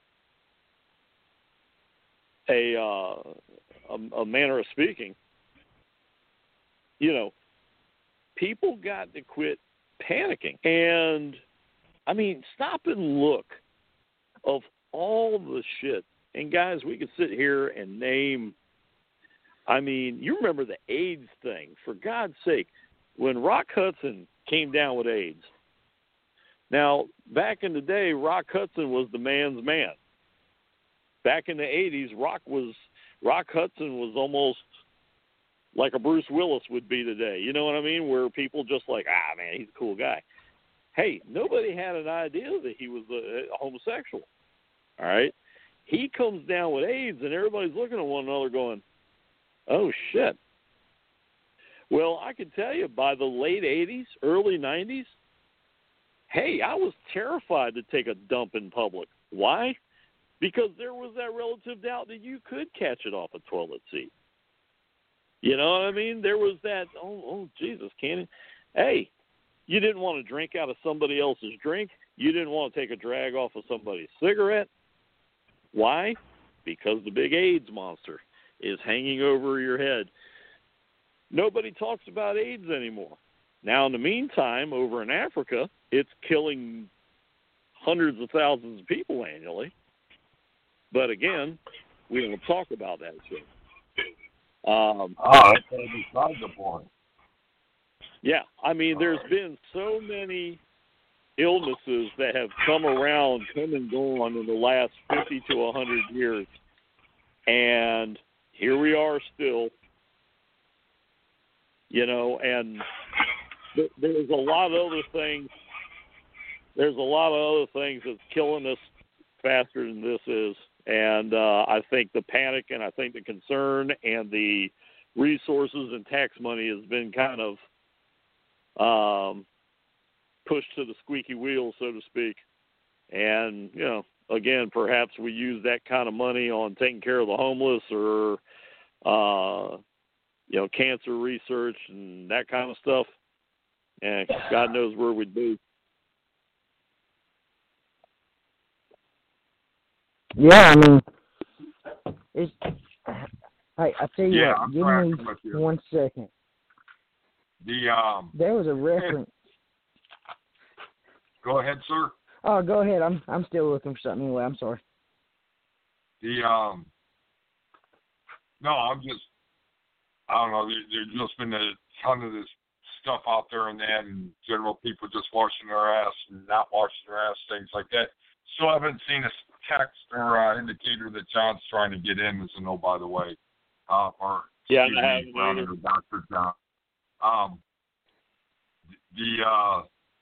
Speaker 2: a, a, a, a manner of speaking, you know, people got to quit panicking. And, I mean, stop and look of all the shit. And, guys, we could sit here and name, I mean, you remember the AIDS thing. For God's sake, when Rock Hudson came down with AIDS, now, back in the day, Rock Hudson was the man's man. Back in the eighties, Rock was Rock Hudson was almost like a Bruce Willis would be today. You know what I mean? Where people just like, ah, man, he's a cool guy. Hey, nobody had an idea that he was a, a homosexual. All right? He comes down with AIDS, and everybody's looking at one another going, oh, shit. Well, I can tell you, by the late eighties, early nineties, hey, I was terrified to take a dump in public. Why? Because there was that relative doubt that you could catch it off a toilet seat. You know what I mean? There was that, oh, oh Jesus, can it? Hey, you didn't want to drink out of somebody else's drink. You didn't want to take a drag off of somebody's cigarette. Why? Because the big AIDS monster is hanging over your head. Nobody talks about AIDS anymore. Now, in the meantime, over in Africa, it's killing hundreds of thousands of people annually. But again, we don't talk about that shit. Um,
Speaker 3: oh, that's beside the point.
Speaker 2: Yeah, I mean, there's been so many illnesses that have come around, come and gone in the last fifty to one hundred years. And here we are still, you know, and th- there's a lot of other things. There's a lot of other things that's killing us faster than this is. And uh, I think the panic and I think the concern and the resources and tax money has been kind of um, pushed to the squeaky wheel, so to speak. And, you know, again, perhaps we use that kind of money on taking care of the homeless or, uh, you know, cancer research and that kind of stuff. And God knows where we'd be.
Speaker 5: Yeah, I mean, it's. Hey, I tell you
Speaker 3: Yeah,
Speaker 5: what.
Speaker 3: I'm
Speaker 5: Give
Speaker 3: tracking
Speaker 5: me
Speaker 3: with you.
Speaker 5: one second.
Speaker 3: The um.
Speaker 5: There was a reference.
Speaker 3: Go ahead, sir.
Speaker 5: Oh, go ahead. I'm I'm still looking for something anyway. I'm sorry.
Speaker 3: The um. No, I'm just. I don't know. There, there's just been a ton of this stuff out there, and then general people just washing their ass and not washing their ass, things like that. Still haven't seen a text or uh, indicator that John's trying to get in as a no, by the way. Uh, or
Speaker 2: Yeah,
Speaker 3: excuse
Speaker 2: I
Speaker 3: me,
Speaker 2: haven't
Speaker 3: Brown
Speaker 2: either.
Speaker 3: or Doctor John. Um, the uh,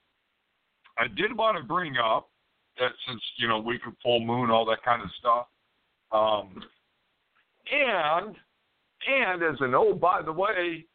Speaker 3: I did want to bring up that since you know week of full moon, all that kind of stuff, um, and and as an oh, by the way,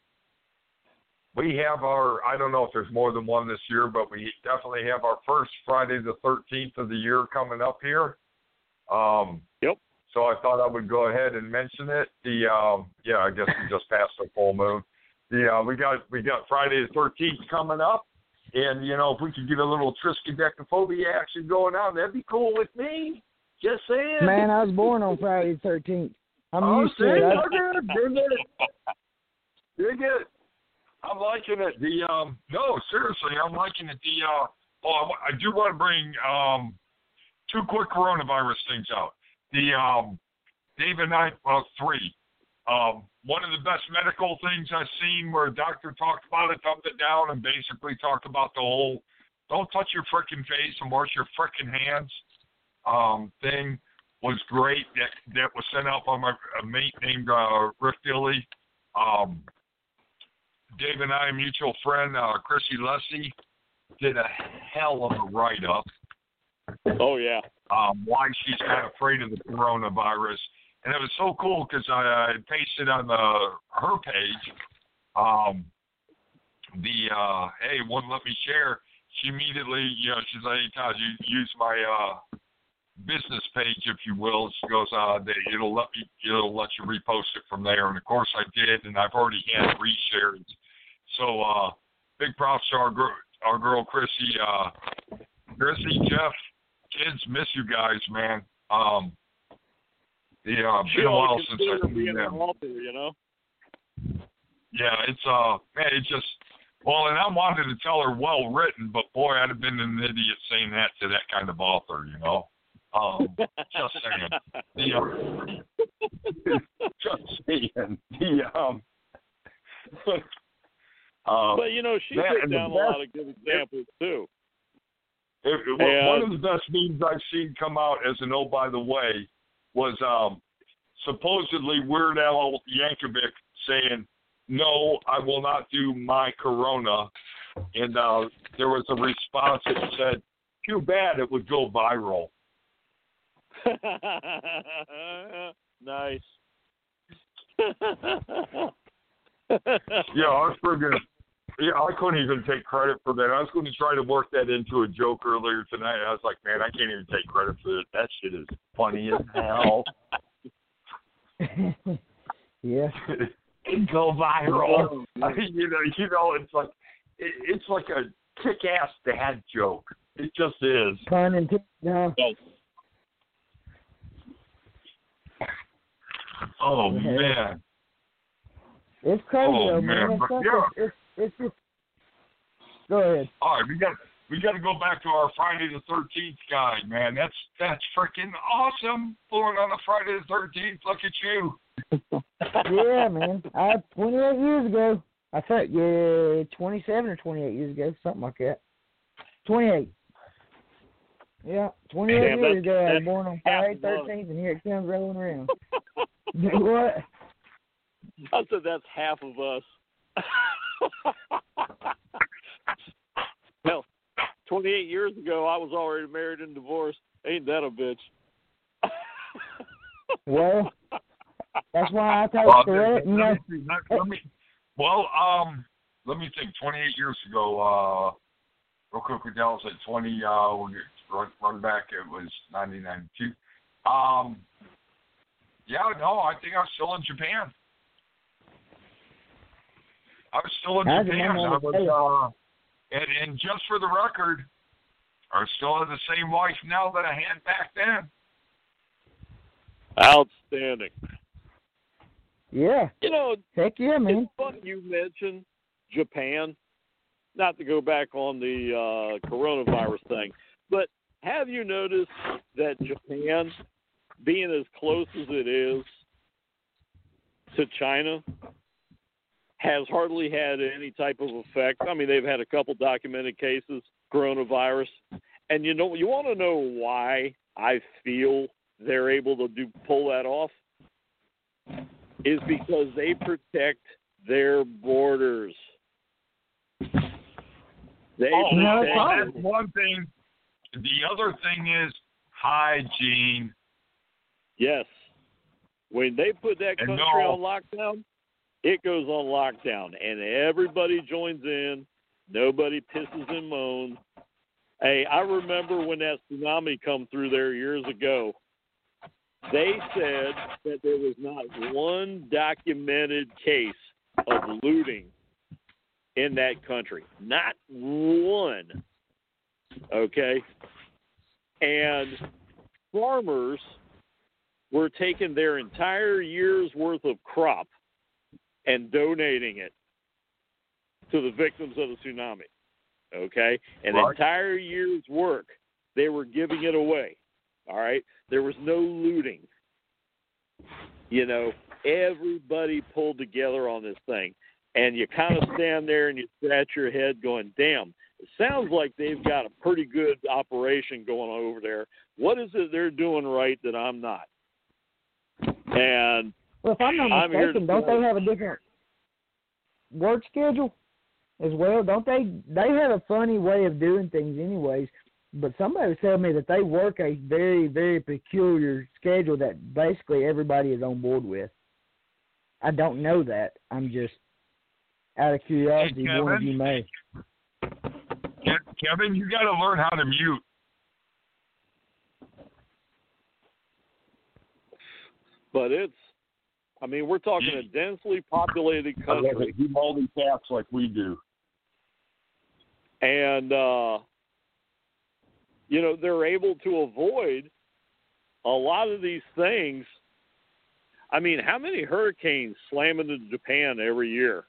Speaker 3: we have our, I don't know if there's more than one this year, but we definitely have our first Friday the thirteenth of the year coming up here. Um,
Speaker 2: Yep.
Speaker 3: So I thought I would go ahead and mention it. The um, yeah, I guess we just passed the full moon. The uh, we got we got Friday the thirteenth coming up, and you know if we could get a little triskaidekaphobia action going on, that'd be cool with me. Just saying.
Speaker 5: Man, I was born on Friday the thirteenth. I'm
Speaker 3: oh,
Speaker 5: used
Speaker 3: see,
Speaker 5: to it. I,
Speaker 3: okay, dig it, dig it. I'm liking it. The um, no, seriously, I'm liking it. The uh, oh, I, I do want to bring um, two quick coronavirus things out. The um, Dave and I, well, three. Um, one of the best medical things I've seen where a doctor talked about it, thumbed it down, and basically talked about the whole "don't touch your frickin' face and wash your frickin' hands" um, thing was great. That that was sent out by my a mate named uh, Rick Dilly. Um, Dave and I, a mutual friend, uh, Chrissy Lessie, did a hell of a write-up.
Speaker 2: Oh, yeah.
Speaker 3: Um, why she's kind of afraid of the coronavirus. And it was so cool because I, I pasted on the her page um, the, uh, hey, wouldn't let me share. She immediately, you know, she's like, hey, Todd, you use my uh, business page, if you will. She goes, uh, they, it'll let me, it'll let you repost it from there. And of course I did, and I've already had reshares. So, uh, big props to our girl, our girl Chrissy, uh, Chrissy, Jeff, kids, miss you guys, man. Um, the, uh,
Speaker 2: She
Speaker 3: been a while
Speaker 2: always
Speaker 3: since I
Speaker 2: considered
Speaker 3: seen
Speaker 2: being an
Speaker 3: them.
Speaker 2: author, you know?
Speaker 3: Yeah, it's, uh, man, it just, well, and I wanted to tell her well written, but boy, I'd have been an idiot saying that to that kind of author, you know? Um, just saying. The, uh, just saying. The, um, um,
Speaker 2: But, you know, she
Speaker 3: that,
Speaker 2: took
Speaker 3: and the
Speaker 2: down a
Speaker 3: best-
Speaker 2: lot of good examples, too.
Speaker 3: It, it,
Speaker 2: And-
Speaker 3: one of the best memes I've seen come out as an oh, by the way, was um, supposedly Weird Al Yankovic saying, no, I will not do my Corona. And uh, there was a response that said, too bad it would go viral.
Speaker 2: Nice.
Speaker 3: Yeah, I was friggin', yeah, I couldn't even take credit for that. I was going to try to work that into a joke earlier tonight. I was like, man, I can't even take credit for that. That shit is funny as hell.
Speaker 5: yeah.
Speaker 3: It go viral. I mean, you know, you know, it's like it, it's like a kick-ass dad joke. It just is.
Speaker 5: Pun intended. No.
Speaker 3: Oh
Speaker 5: Yeah.
Speaker 3: man.
Speaker 5: It's crazy,
Speaker 3: Oh,
Speaker 5: though,
Speaker 3: man,
Speaker 5: man. It's,
Speaker 3: but
Speaker 5: such
Speaker 3: yeah.
Speaker 5: a, it's, it's just. Go ahead.
Speaker 3: All right, we got we got to go back to our Friday the thirteenth guide, man. That's that's freaking awesome. Born on a Friday the thirteenth. Look at you.
Speaker 5: Yeah, man. I twenty-eight years ago. I thought, yeah, twenty-seven or twenty-eight years ago, something like that. twenty-eight. Yeah, twenty-eight
Speaker 2: Damn,
Speaker 5: years
Speaker 2: that's-
Speaker 5: ago, I was
Speaker 2: that's
Speaker 5: born on
Speaker 2: half
Speaker 5: Friday
Speaker 2: of us.
Speaker 5: thirteenth, and here it comes rolling around. What?
Speaker 2: I said that's half of us. Hell, twenty-eight years ago, I was already married and divorced. Ain't that a bitch?
Speaker 5: Well, that's why I
Speaker 3: Well,
Speaker 5: talk correct, you know.
Speaker 3: let me see, let- let me- well, um, let me think. twenty-eight years ago, uh, real quick, with Dallas at twenty. Uh, we'll get run, run back. It was nineteen ninety-two. Um, yeah, no, I think I was still in Japan. I was still in
Speaker 5: How's your
Speaker 3: Japan.
Speaker 5: mom
Speaker 3: I
Speaker 5: on the
Speaker 3: was,
Speaker 5: face?
Speaker 3: uh, and, and just for the record, I still have the same wife now that I had back then.
Speaker 2: Outstanding.
Speaker 5: Yeah.
Speaker 2: You know,
Speaker 5: Heck yeah, man.
Speaker 2: it's funny you mentioned Japan. Not to go back on the uh, coronavirus thing, but have you noticed that Japan, being as close as it is to China, has hardly had any type of effect? I mean, they've had a couple documented cases, coronavirus. And you know, you want to know why I feel they're able to do pull that off? Is because they protect their borders. They
Speaker 3: Oh,
Speaker 5: No,
Speaker 3: well,
Speaker 2: protect
Speaker 3: that's one thing. The other thing is hygiene.
Speaker 2: Yes. When they put that
Speaker 3: And
Speaker 2: country
Speaker 3: no-
Speaker 2: on lockdown, it goes on lockdown, and everybody joins in. Nobody pisses and moans. Hey, I remember when that tsunami come through there years ago. They said that there was not one documented case of looting in that country. Not one. Okay? And farmers were taking their entire year's worth of crop and donating it to the victims of the tsunami. Okay? An
Speaker 3: Right.
Speaker 2: entire year's work, they were giving it away. All right? There was no looting. You know, everybody pulled together on this thing. And you kind of stand there and you scratch your head going, damn, it sounds like they've got a pretty good operation going on over there. What is it they're doing right that I'm not? And
Speaker 5: Well, if I'm not
Speaker 2: I'm here
Speaker 5: mistaken,
Speaker 2: to
Speaker 5: don't
Speaker 2: tell
Speaker 5: they have a different work schedule as well? Don't they? They have a funny way of doing things anyways. But somebody was telling me that they work a very, very peculiar schedule that basically everybody is on board with. I don't know that. I'm just out of curiosity.
Speaker 3: Hey,
Speaker 5: One of
Speaker 3: Kevin?
Speaker 5: you may.
Speaker 3: Ke- Kevin, you got to learn how to mute.
Speaker 2: but it's, I mean, we're talking a densely populated country.
Speaker 3: You multitask like we do.
Speaker 2: And, uh, you know, they're able to avoid a lot of these things. I mean, how many hurricanes slam into Japan every year?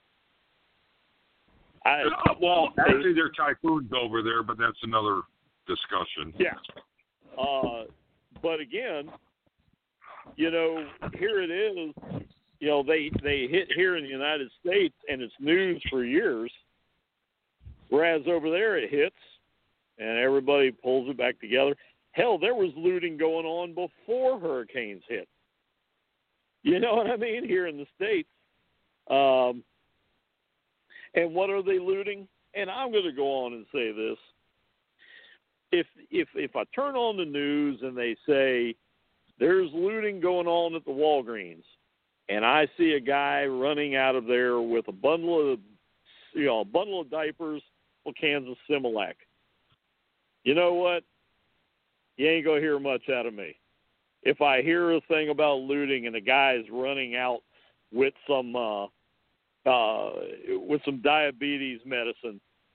Speaker 2: I,
Speaker 3: Uh,
Speaker 2: well,
Speaker 3: actually, there are typhoons over there, but that's another discussion.
Speaker 2: yeah. Uh, but again, you know, here it is. You know, they they hit here in the United States, and it's news for years. Whereas over there, it hits, and everybody pulls it back together. Hell, there was looting going on before hurricanes hit. You know what I mean? Here in the States. Um, and what are they looting? And I'm going to go on and say this. If if if I turn on the news and they say there's looting going on at the Walgreens, and I see a guy running out of there with a bundle of, you know, a bundle of diapers, or cans of Similac, you know what? You ain't gonna hear much out of me. If I hear a thing about looting and the guy's running out with some uh, uh, with some diabetes medicine,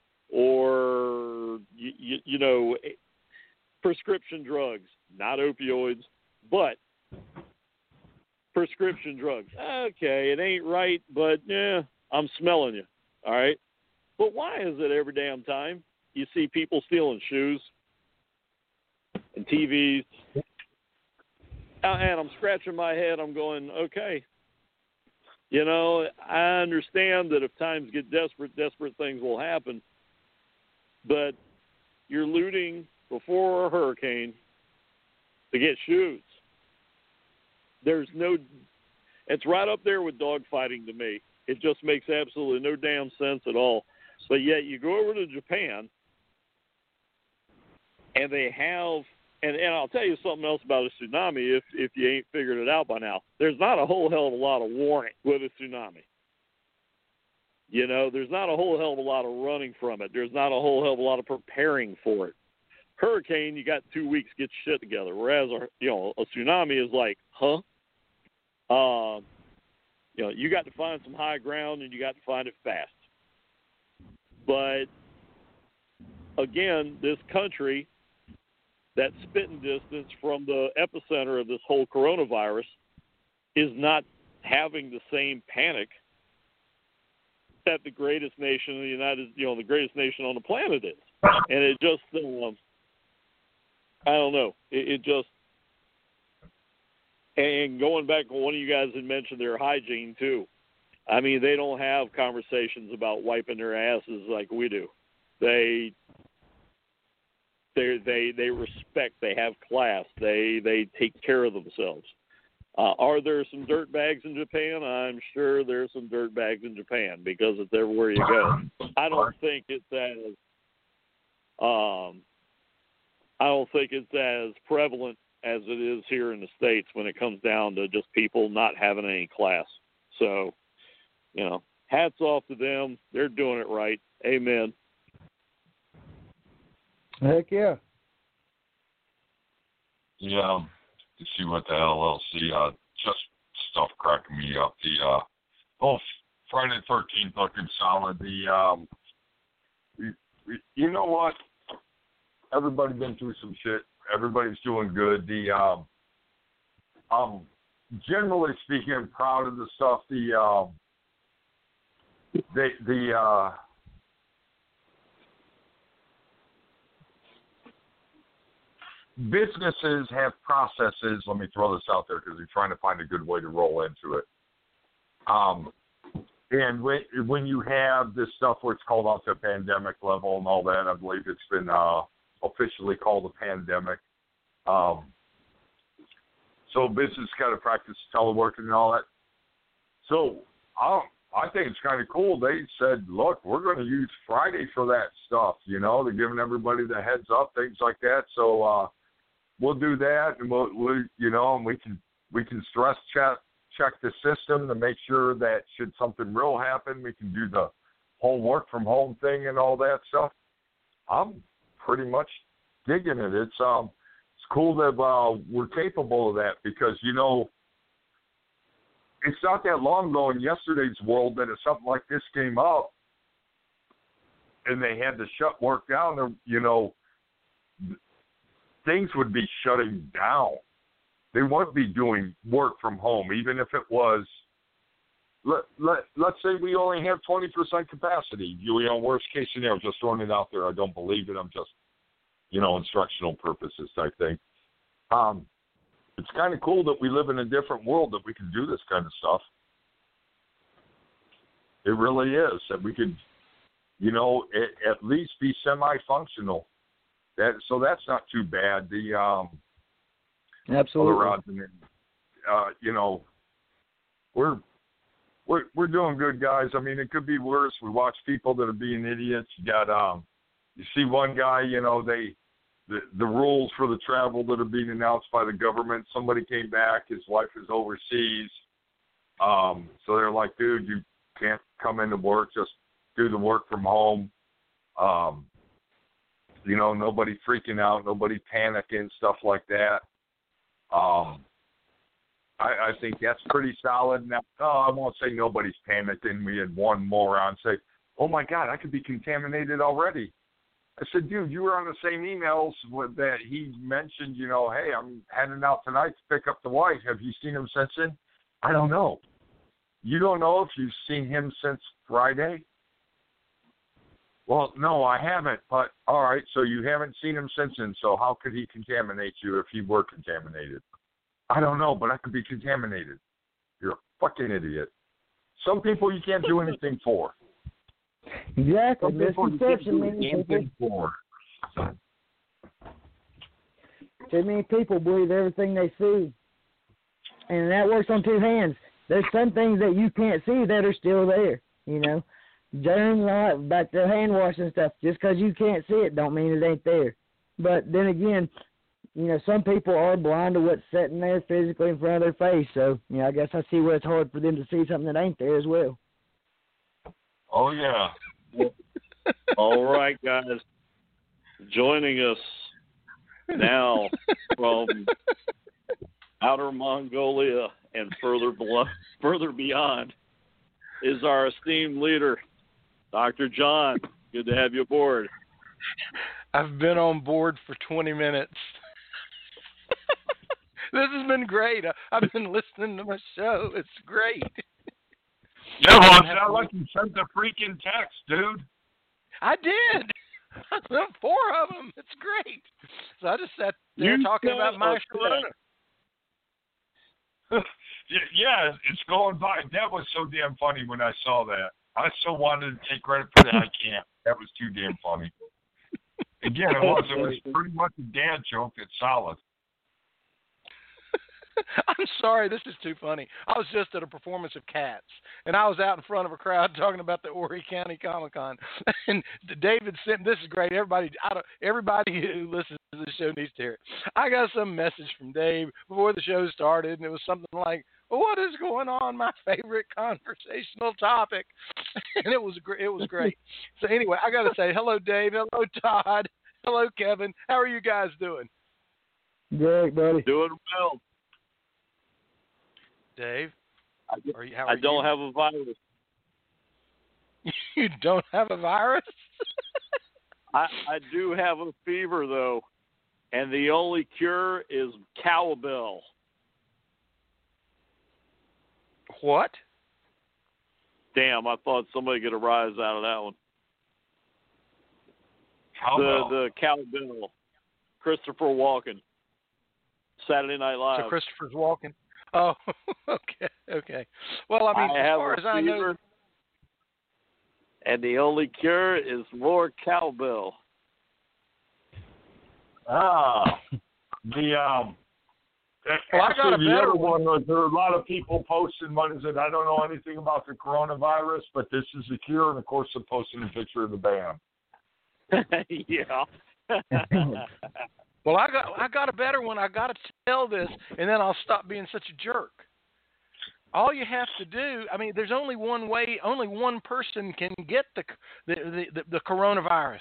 Speaker 2: or you, you, you know, prescription drugs, not opioids, but prescription drugs. Okay, it ain't right, but yeah, I'm smelling you. All right, but why is it every damn time you see people stealing shoes and T Vs? And I'm scratching my head. I'm going, okay. You know, I understand that if times get desperate, desperate things will happen. But you're looting before a hurricane to get shoes. There's no, it's right up there with dogfighting to me. It just makes absolutely no damn sense at all. But yet you go over to Japan, and they have, and, and I'll tell you something else about a tsunami if, if you ain't figured it out by now. There's not a whole hell of a lot of warning with a tsunami. You know, there's not a whole hell of a lot of running from it. There's not a whole hell of a lot of preparing for it. Hurricane, you got two weeks to get your shit together, whereas, a, you know, a tsunami is like, huh? Uh, you know, you got to find some high ground, and you got to find it fast. But, again, this country that spitting distance from the epicenter of this whole coronavirus is not having the same panic that the greatest nation in the United, you know, the greatest nation on the planet is. And it just, um, I don't know, it, it just, and going back, one of you guys had mentioned their hygiene too. I mean, they don't have conversations about wiping their asses like we do. They, they, they, they respect. They have class. They, they take care of themselves. Uh, are there some dirt bags in Japan? I'm sure there's some dirt bags in Japan because it's everywhere you go. I don't think it's as, um, I don't think it's as prevalent as it is here in the States when it comes down to just people not having any class. So, you know, hats off to them. They're doing it right. Amen.
Speaker 5: Heck yeah.
Speaker 3: Yeah. To see what the L L C, uh, just stuff cracking me up. The, uh, oh, Friday the thirteenth looking solid. The, um, we, we, you know what? Everybody's been through some shit. Everybody's doing good. The, um, um, generally speaking, I'm proud of the stuff. The, um, the, the, uh, businesses have processes. Let me throw this out there because we're trying to find a good way to roll into it. Um, and when, when you have this stuff where it's called out to pandemic level and all that, I believe it's been uh, officially called a pandemic. Um, so business got to practice teleworking and all that. So I, I think it's kind of cool. They said, look, we're going to use Friday for that stuff. You know, they're giving everybody the heads up, things like that. So, uh, we'll do that, and we'll, we'll, you know, and we can we can stress check check the system to make sure that should something real happen, we can do the whole work from home thing and all that stuff. I'm pretty much digging it. It's um it's cool that uh, we're capable of that because you know it's not that long ago in yesterday's world that if something like this came up and they had to shut work down, you know. Things would be shutting down. They wouldn't be doing work from home, even if it was, let, let, let's say we only have twenty percent capacity. You know, worst case scenario, just throwing it out there. I don't believe it. I'm just, you know, instructional purposes type thing. Um, it's kind of cool that we live in a different world that we can do this kind of stuff. It really is. That we could, you know, at, at least be semi-functional. That, so that's not too bad. The um,
Speaker 5: absolutely,
Speaker 3: uh, you know, we're we're we're doing good, guys. I mean, it could be worse. We watch people that are being idiots. You got um, you see one guy, you know, they the the rules for the travel that are being announced by the government. Somebody came back. His wife is overseas, um, so they're like, dude, you can't come into work. Just do the work from home. Um. You know, nobody freaking out, nobody panicking, stuff like that. Um, I, I think that's pretty solid. Now, oh, I won't say nobody's panicking. We had one moron say, oh, my God, I could be contaminated already. I said, dude, you were on the same emails with that he mentioned, you know, hey, I'm heading out tonight to pick up the wife. Have you seen him since then? I don't know. You don't know if you've seen him since Friday? Well, no, I haven't, but all right, so you haven't seen him since then, so how could he contaminate you if he were contaminated? I don't know, but I could be contaminated. You're a fucking idiot. Some people you can't do anything for.
Speaker 5: Exactly.
Speaker 3: Some people you can't do anything for.
Speaker 5: Too many people believe everything they see, and that works on two hands. There's some things that you can't see that are still there, you know. Germs, back to hand washing stuff. Just because you can't see it, don't mean it ain't there. But then again, you know, some people are blind to what's sitting there physically in front of their face. So, you know, I guess I see where it's hard for them to see something that ain't there as well.
Speaker 3: Oh yeah.
Speaker 2: All right, guys. Joining us now from outer Mongolia and further below, further beyond is our esteemed leader, Doctor John. Good to have you aboard.
Speaker 6: I've been on board for twenty minutes. This has been great. I, I've been listening to my show. It's great.
Speaker 3: Yeah, well, it sounds like you sent the freaking text, dude.
Speaker 6: I did. Four of them. It's great. So I just sat there
Speaker 2: You
Speaker 6: talking
Speaker 2: sent
Speaker 6: about my
Speaker 2: a
Speaker 6: Corona.
Speaker 3: Yeah, it's going by. That was so damn funny when I saw that. I so wanted to take credit for that. I can't. That was too damn funny. Again, it was. It was pretty much a dad joke that's solid.
Speaker 6: I'm sorry, this is too funny. I was just at a performance of Cats, and I was out in front of a crowd talking about the Horry County Comic Con. And David sent, this is great. Everybody, I don't, everybody who listens to this show needs to hear it. I got some message from Dave before the show started, and it was something like, "What is going on? My favorite conversational topic," and it was great. It was great. So anyway, I got to say hello, Dave. Hello, Todd. Hello, Kevin. How are you guys doing?
Speaker 5: Great, buddy.
Speaker 2: Doing well.
Speaker 6: Dave,
Speaker 2: I,
Speaker 6: are you, how are
Speaker 2: I don't
Speaker 6: you?
Speaker 2: have a virus.
Speaker 6: You don't have a virus?
Speaker 2: I, I do have a fever, though, and the only cure is cowbell.
Speaker 6: What?
Speaker 2: Damn, I thought somebody get a rise out of that one.
Speaker 3: Cowbell.
Speaker 2: The the cowbell. Christopher Walken. Saturday Night Live.
Speaker 6: So Christopher's walking. Oh, okay, okay. Well, I mean,
Speaker 2: I
Speaker 6: as
Speaker 2: have
Speaker 6: far
Speaker 2: a
Speaker 6: as I know,
Speaker 2: fever, and the only cure is more cowbell.
Speaker 3: Ah, the um.
Speaker 6: Well, I got a
Speaker 3: actually, the
Speaker 6: better
Speaker 3: other
Speaker 6: one.
Speaker 3: one was there are a lot of people posting what is it? I don't know anything about the coronavirus, but this is the cure, and of course, they're posting a picture of the band.
Speaker 2: Yeah.
Speaker 6: Well, I got I got a better one. I got to tell this, and then I'll stop being such a jerk. All you have to do, I mean, there's only one way. Only one person can get the the the, the, the coronavirus.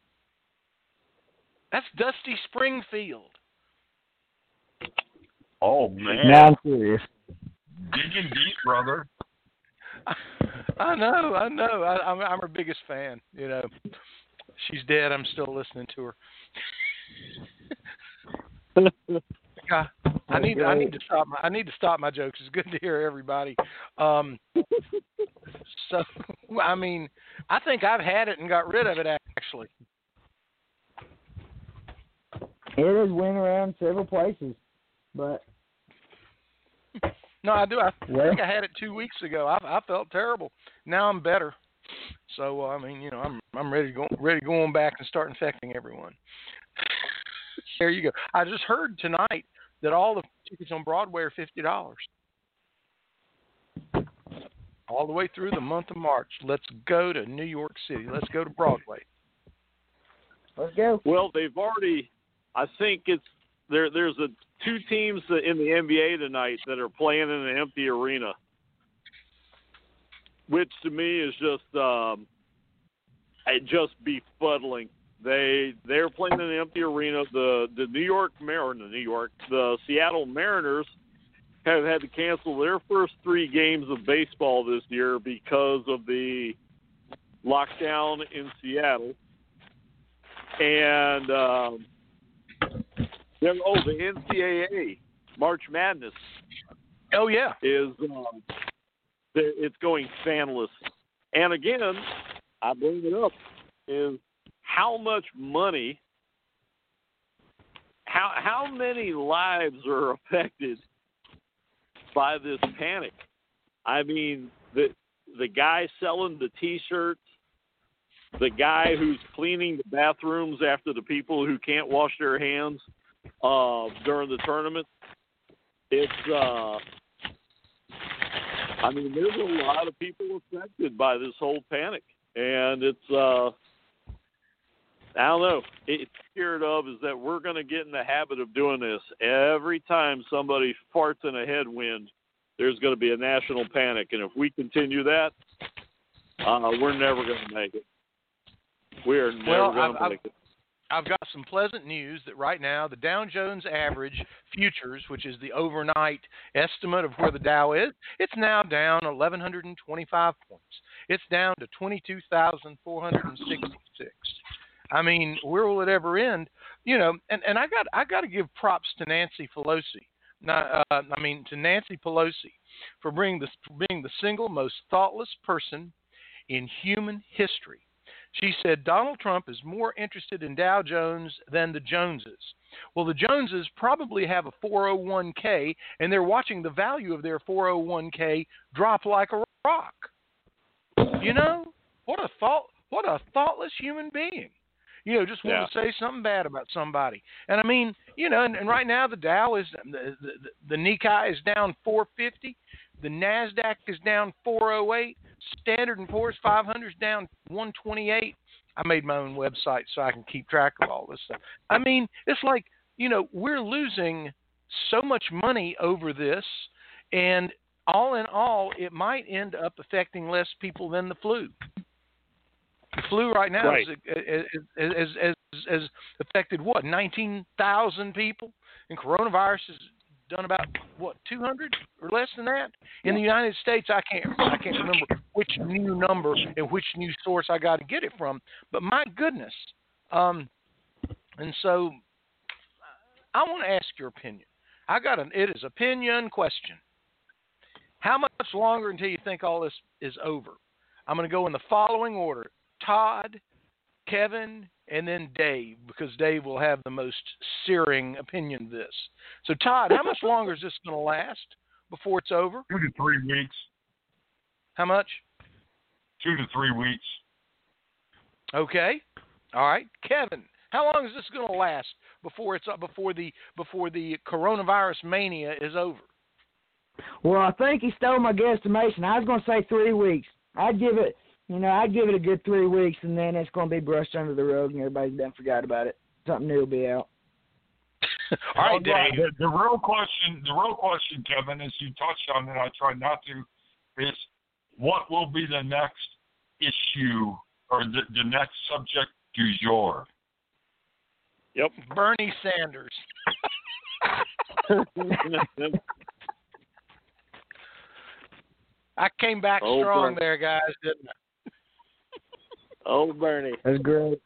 Speaker 6: That's Dusty Springfield.
Speaker 3: Oh man,
Speaker 5: Now I'm serious.
Speaker 3: digging deep, brother.
Speaker 6: I, I know, I know. I, I'm I'm her biggest fan. You know, she's dead. I'm still listening to her. I, I need I need to stop my I need to stop my jokes. It's good to hear everybody. Um, so I mean, I think I've had it and got rid of it actually.
Speaker 5: It has went around several places, but
Speaker 6: No, I do. I,
Speaker 5: well,
Speaker 6: I think I had it two weeks ago. I I felt terrible. Now I'm better. So uh, I mean, you know, I'm I'm ready to go ready to go on back and start infecting everyone. There you go. I just heard tonight that all the tickets on Broadway are fifty dollars. All the way through the month of March. Let's go to New York City. Let's go to Broadway.
Speaker 5: let's go.
Speaker 2: Well, they've already. I think it's there. There's a two teams in the N B A tonight that are playing in an empty arena, which to me is just um, it just befuddling. They they're playing in an empty arena. The the New York Mar- the New York the Seattle Mariners have had to cancel their first three games of baseball this year because of the lockdown in Seattle. And um, then, oh, the N C double A March Madness.
Speaker 6: Oh yeah,
Speaker 2: is um, it's going fanless. And again, I bring it up is how much money, how how many lives are affected by this panic. I mean, the the guy selling the T-shirts, the guy who's cleaning the bathrooms after the people who can't wash their hands uh, during the tournament. It's, uh, I mean, there's a lot of people affected by this whole panic, and it's, uh, I don't know. It's scared of is that we're going to get in the habit of doing this. Every time somebody farts in a headwind, there's going to be a national panic. And if we continue that, uh, we're never going to make it. We are never
Speaker 6: Well,
Speaker 2: going to
Speaker 6: I've,
Speaker 2: make it.
Speaker 6: I've got some pleasant news that right now the Dow Jones Average Futures, which is the overnight estimate of where the Dow is, it's now down eleven twenty-five points. It's down to twenty-two thousand four hundred sixty-six. I mean, where will it ever end? You know, and, and I got I got to give props to Nancy Pelosi. uh, I mean, to Nancy Pelosi for being the, for being the single most thoughtless person in human history. She said Donald Trump is more interested in Dow Jones than the Joneses. Well, the Joneses probably have a four oh one k, and they're watching the value of their four oh one k drop like a rock. You know, what a thought, what a thoughtless human being. You know, just want
Speaker 2: yeah.
Speaker 6: to say something bad about somebody. And I mean, you know, and, and right now the Dow is, the, the, the Nikkei is down four fifty. The NASDAQ is down four oh eight. Standard and Poor's five hundred is down one twenty-eight. I made my own website so I can keep track of all this stuff. I mean, it's like, you know, we're losing so much money over this, and all in all, it might end up affecting less people than the flu. The flu right now
Speaker 2: right.
Speaker 6: has affected, what, nineteen thousand people? And coronavirus has done about, what, two hundred or less than that? In the United States, I can't I can't remember which new number and which new source I got to get it from. But my goodness. Um, and so I want to ask your opinion. I got an it is opinion question. How much longer until you think all this is over? I'm going to go in the following order. Todd, Kevin, and then Dave, because Dave will have the most searing opinion of this. So, Todd, how much longer is this going to last before it's over?
Speaker 3: Two to three weeks.
Speaker 6: How much?
Speaker 3: Two to three weeks.
Speaker 6: Okay. All right. Kevin, how long is this going to last before it's up before the before the coronavirus mania is over?
Speaker 5: Well, I think he stole my guesstimation. I was going to say three weeks. I'd give it, you know, I'd give it a good three weeks, and then it's going to be brushed under the rug, and everybody's done forgot about it. Something new will be out.
Speaker 6: All right, Dave.
Speaker 3: The, the real question, the real question, Kevin, as you touched on it, I try not to, is what will be the next issue or the, the next subject du jour?
Speaker 2: Yep.
Speaker 6: Bernie Sanders. I came back
Speaker 2: oh,
Speaker 6: strong
Speaker 2: Bernie.
Speaker 6: there, guys, didn't I?
Speaker 2: Oh, Bernie.
Speaker 5: That's great.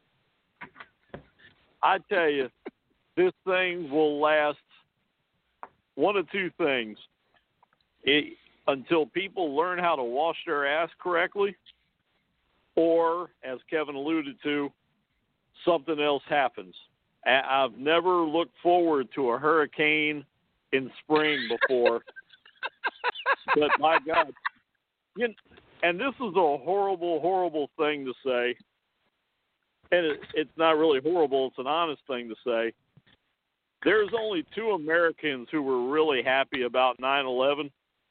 Speaker 2: I tell you, this thing will last one of two things. It, until people learn how to wash their ass correctly, or, as Kevin alluded to, something else happens. I've never looked forward to a hurricane in spring before, but my God. You know, and this is a horrible, horrible thing to say. And it, it's not really horrible. It's an honest thing to say. There's only two Americans who were really happy about nine eleven,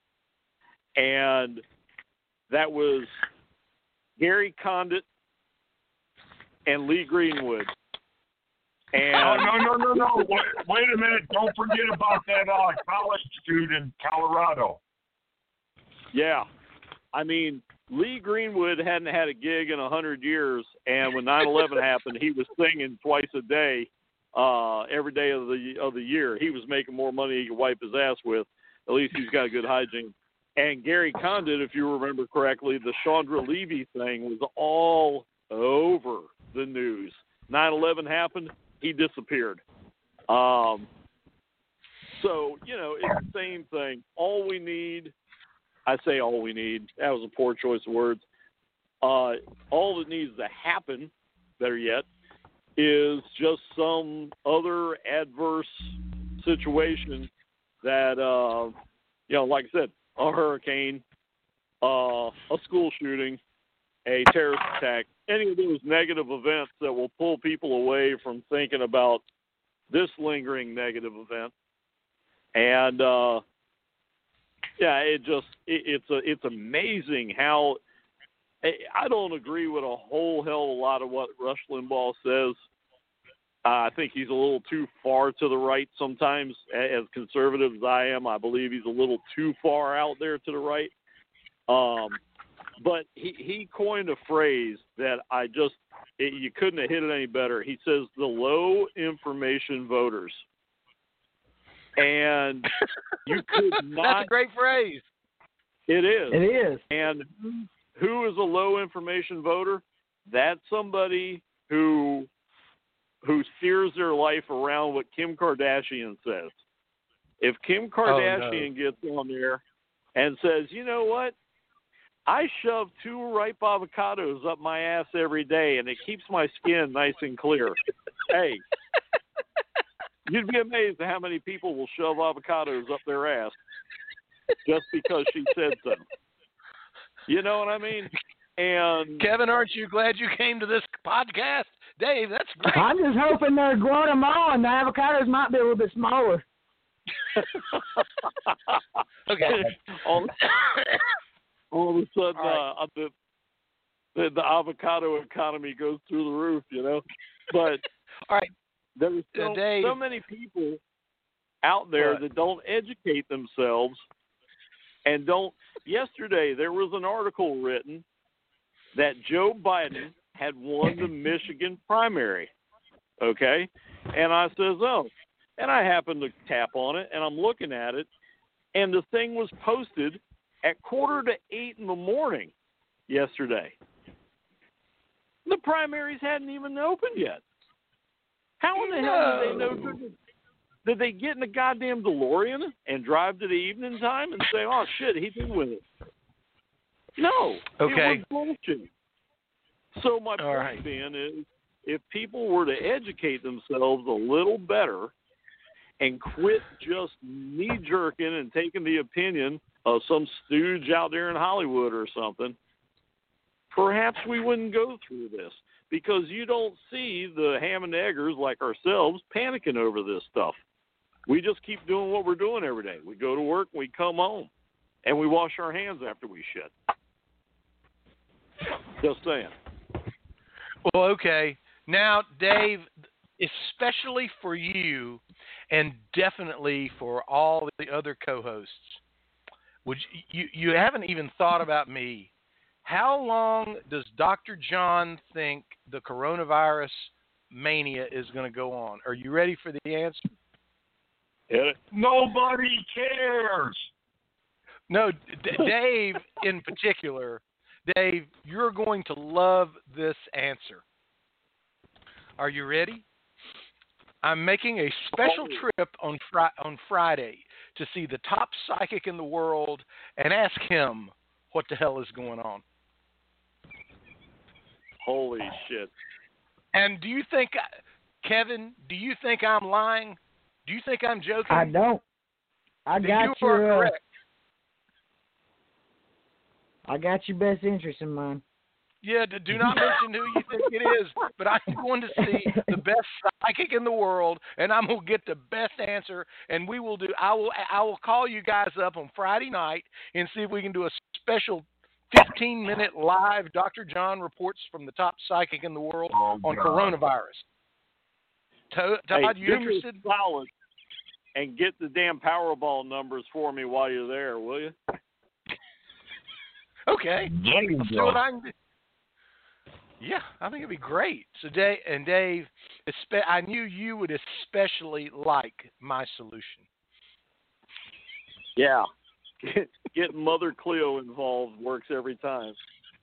Speaker 2: and that was Gary Condit and Lee Greenwood. And
Speaker 3: oh, no, no, no, no. Wait, wait a minute. Don't forget about that uh, college student in Colorado.
Speaker 2: Yeah. I mean, Lee Greenwood hadn't had a gig in a hundred years, and when nine eleven happened, he was singing twice a day, uh, every day of the of the year. He was making more money he could wipe his ass with. At least he's got a good hygiene. And Gary Condit, if you remember correctly, the Chandra Levy thing was all over the news. nine eleven happened, he disappeared. Um, so, you know, it's the same thing. All we need, I say all we need, that was a poor choice of words. Uh, all that needs to happen, better yet, is just some other adverse situation that, uh, you know, like I said, a hurricane, uh, a school shooting, a terrorist attack, any of those negative events that will pull people away from thinking about this lingering negative event. And, uh, yeah, it just, it, it's a, it's amazing how, I don't agree with a whole hell of a lot of what Rush Limbaugh says. Uh, I think he's a little too far to the right sometimes. As conservative as I am, I believe he's a little too far out there to the right. Um, but he, he coined a phrase that I just, it, you couldn't have hit it any better. He says the low information voters. And you could not.
Speaker 6: That's a great phrase.
Speaker 2: It is.
Speaker 5: It is.
Speaker 2: And who is a low information voter? That's somebody who who steers their life around what Kim Kardashian says. if Kim Kardashian
Speaker 6: oh, no.
Speaker 2: gets on there and says, you know what, I shove two ripe avocados up my ass every day, and it keeps my skin nice and clear. Hey, you'd be amazed at how many people will shove avocados up their ass just because she said so. You know what I mean? And
Speaker 6: Kevin, aren't you glad you came to this podcast? Dave, that's great.
Speaker 5: I'm just hoping they're Guatemalan. The avocados might be a little bit smaller.
Speaker 6: Okay.
Speaker 2: all, all of a sudden, right. uh, the, the the avocado economy goes through the roof, you know. But
Speaker 6: all right,
Speaker 2: there's so,
Speaker 6: Dave,
Speaker 2: so many people out there
Speaker 6: what?
Speaker 2: that don't educate themselves and don't. Yesterday, there was an article written that Joe Biden had won the Michigan primary. Okay, and I says, oh. And I happened to tap on it, and I'm looking at it, and the thing was posted at quarter to eight in the morning yesterday. The primaries hadn't even opened yet. How in the
Speaker 6: no.
Speaker 2: hell did they know? Did they get in a goddamn DeLorean and drive to the evening time and say, oh, shit, he did win it? No.
Speaker 6: Okay.
Speaker 2: It was bullshit. So my
Speaker 6: All
Speaker 2: point
Speaker 6: right.
Speaker 2: being is, if people were to educate themselves a little better and quit just knee-jerking and taking the opinion of some stooge out there in Hollywood or something, perhaps we wouldn't go through this, because you don't see the ham and eggers like ourselves panicking over this stuff. We just keep doing what we're doing every day. We go to work, we come home, and we wash our hands after we shit. Just saying.
Speaker 6: Well, okay. Now, Dave, especially for you and definitely for all the other co-hosts, would you, you, you haven't even thought about me. How long does Doctor John think the coronavirus mania is going to go on? Are you ready for the answer?
Speaker 2: Hit it.
Speaker 3: Nobody cares.
Speaker 6: No, D- Dave in particular. Dave, you're going to love this answer. Are you ready? I'm making a special trip on fri- on Friday to see the top psychic in the world and ask him what the hell is going on.
Speaker 2: Holy shit.
Speaker 6: And do you think, Kevin, do you think I'm lying? Do you think I'm joking?
Speaker 5: I don't. I
Speaker 6: Then
Speaker 5: got
Speaker 6: you
Speaker 5: your.
Speaker 6: are
Speaker 5: Uh,
Speaker 6: correct.
Speaker 5: I got your best interest in mind.
Speaker 6: Yeah, do not mention who you think it is, but I'm going to see the best psychic in the world, and I'm going to get the best answer. And we will do. I will. I will call you guys up on Friday night and see if we can do a special fifteen minute live Doctor John reports from the top psychic in the world
Speaker 3: Oh,
Speaker 6: on
Speaker 3: God.
Speaker 6: coronavirus. Todd,
Speaker 2: Hey,
Speaker 6: you
Speaker 2: do
Speaker 6: interested?
Speaker 2: me a solid and get the damn Powerball numbers for me while you're there, will you?
Speaker 6: Okay.
Speaker 3: There you
Speaker 6: I'll see
Speaker 3: go.
Speaker 6: what I can do. Yeah, I think it'd be great. So, Dave, and Dave, espe- I knew you would especially like my solution.
Speaker 2: Yeah. Getting Mother Cleo involved works every time.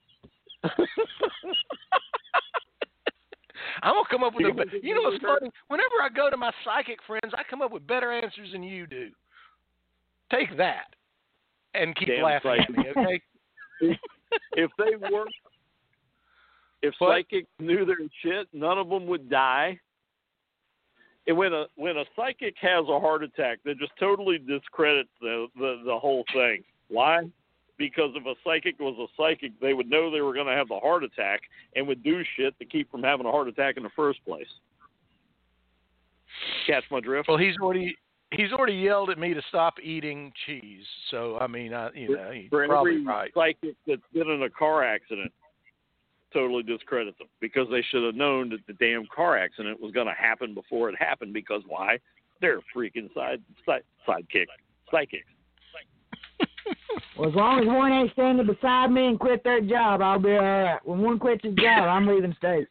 Speaker 6: I'm gonna come up with a. Be- you know what's funny? Whenever I go to my psychic friends, I come up with better answers than you do. Take that, and keep
Speaker 2: Damn
Speaker 6: laughing at me, okay?
Speaker 2: if, if they work, if
Speaker 6: What?
Speaker 2: psychics knew their shit, none of them would die. And when a when a psychic has a heart attack, that just totally discredits the, the the whole thing. Why? Because if a psychic was a psychic, they would know they were going to have the heart attack and would do shit to keep from having a heart attack in the first place. Catch my drift?
Speaker 6: Well, he's already he's already yelled at me to stop eating cheese. So I mean, I, you know, he's
Speaker 2: For
Speaker 6: probably
Speaker 2: every
Speaker 6: right.
Speaker 2: psychic that's been in a car accident, totally discredits them, because they should have known that the damn car accident was going to happen before it happened. Because why? They're freaking side side sidekick psychics.
Speaker 5: Well, as long as one ain't standing beside me and quit their job, I'll be all right. When one quits his job, I'm leaving state.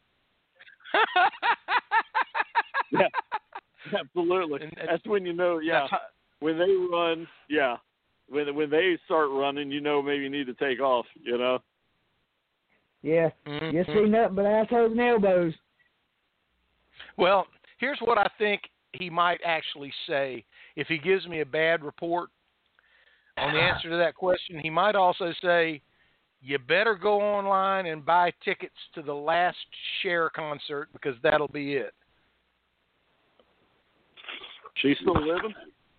Speaker 2: Yeah, absolutely.
Speaker 6: And- and-
Speaker 2: That's when you know. Yeah,
Speaker 6: That's how-
Speaker 2: when they run. Yeah, when when they start running, you know maybe you need to take off. You know.
Speaker 5: Yeah,
Speaker 6: Mhm.
Speaker 5: you see nothing but assholes and elbows.
Speaker 6: Well, here's what I think he might actually say if he gives me a bad report on the answer to that question, he might also say, you better go online and buy tickets to the last Cher concert because that'll be it.
Speaker 2: She's still living?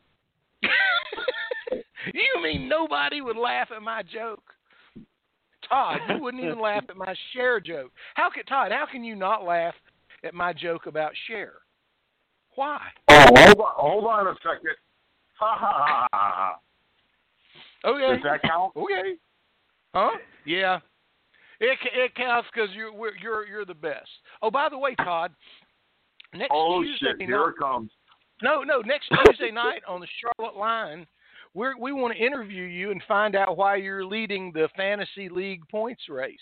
Speaker 6: You mean nobody would laugh at my joke? Todd, you wouldn't even laugh at my Cher joke. How can Todd, how can you not laugh at my joke about Cher? Why?
Speaker 3: Oh, hold on, hold on a second. Ha ha ha ha.
Speaker 6: Okay.
Speaker 3: Does that count?
Speaker 6: Okay. Huh? Yeah. It it counts because you're we're, you're you're the best. Oh, by the way, Todd. Next
Speaker 3: Oh
Speaker 6: Tuesday
Speaker 3: shit!
Speaker 6: night,
Speaker 3: Here it comes.
Speaker 6: No, no. Next Tuesday night on the Charlotte line, we we want to interview you and find out why you're leading the fantasy league points race.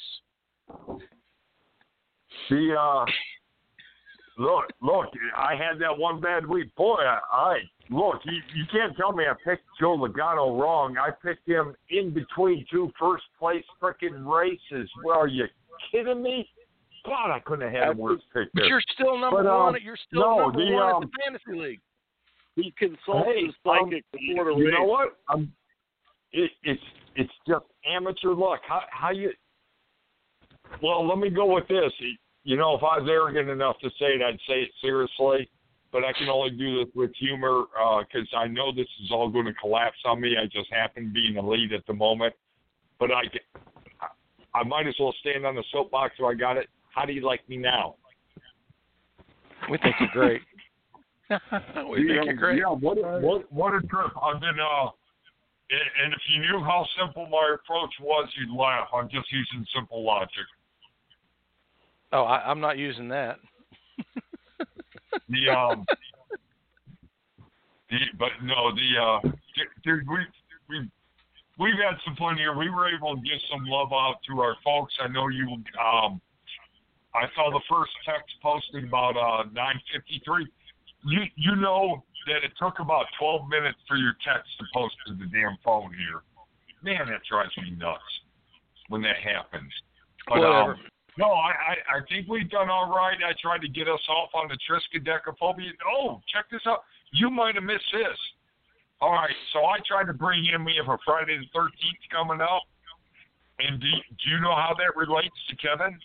Speaker 3: See, uh, look, look. I had that one bad week, boy. I, I look. You, you can't tell me I picked Joe Logano wrong. I picked him in between two first place frickin' races. Well, are you kidding me? God, I couldn't have had a worse pick
Speaker 6: But
Speaker 3: there.
Speaker 6: you're still number
Speaker 3: But, um,
Speaker 6: one. You're still
Speaker 3: no,
Speaker 6: number
Speaker 3: the,
Speaker 6: one
Speaker 3: um,
Speaker 6: at the fantasy league.
Speaker 2: He consults
Speaker 3: Hey,
Speaker 2: his psychic
Speaker 3: um,
Speaker 2: before the
Speaker 3: you
Speaker 2: race.
Speaker 3: know what? Um, it, it's it's just amateur luck. How how you? Well, let me go with this. You know, if I was arrogant enough to say it, I'd say it seriously. But I can only do this with humor because uh, I know this is all going to collapse on me. I just happen to be in the lead at the moment. But I, I might as well stand on the soapbox so I got it. How do you like me now?
Speaker 6: We think you're great. we
Speaker 3: yeah,
Speaker 6: think you're great.
Speaker 3: Yeah, what a, what, what a trip. I've been, uh, and, and if you knew how simple my approach was, you'd laugh. I'm just using simple logic.
Speaker 6: Oh, I, I'm not using that.
Speaker 3: The, um, the, but no, the, uh, dude, we, we, we've had some fun here. We were able to give some love out to our folks. I know you, um, I saw the first text posted about uh, nine fifty-three. You you know that it took about twelve minutes for your text to post to the damn phone here. Man, that drives me nuts when that happens. But,
Speaker 6: Whatever.
Speaker 3: Um, no, I, I, I think we've done all right. I tried to get us off on the triskaidekaphobia. Oh, check this out. You might have missed this. All right, so I tried to bring in, we have a Friday the thirteenth coming up. And do, do you know how that relates to Kevin?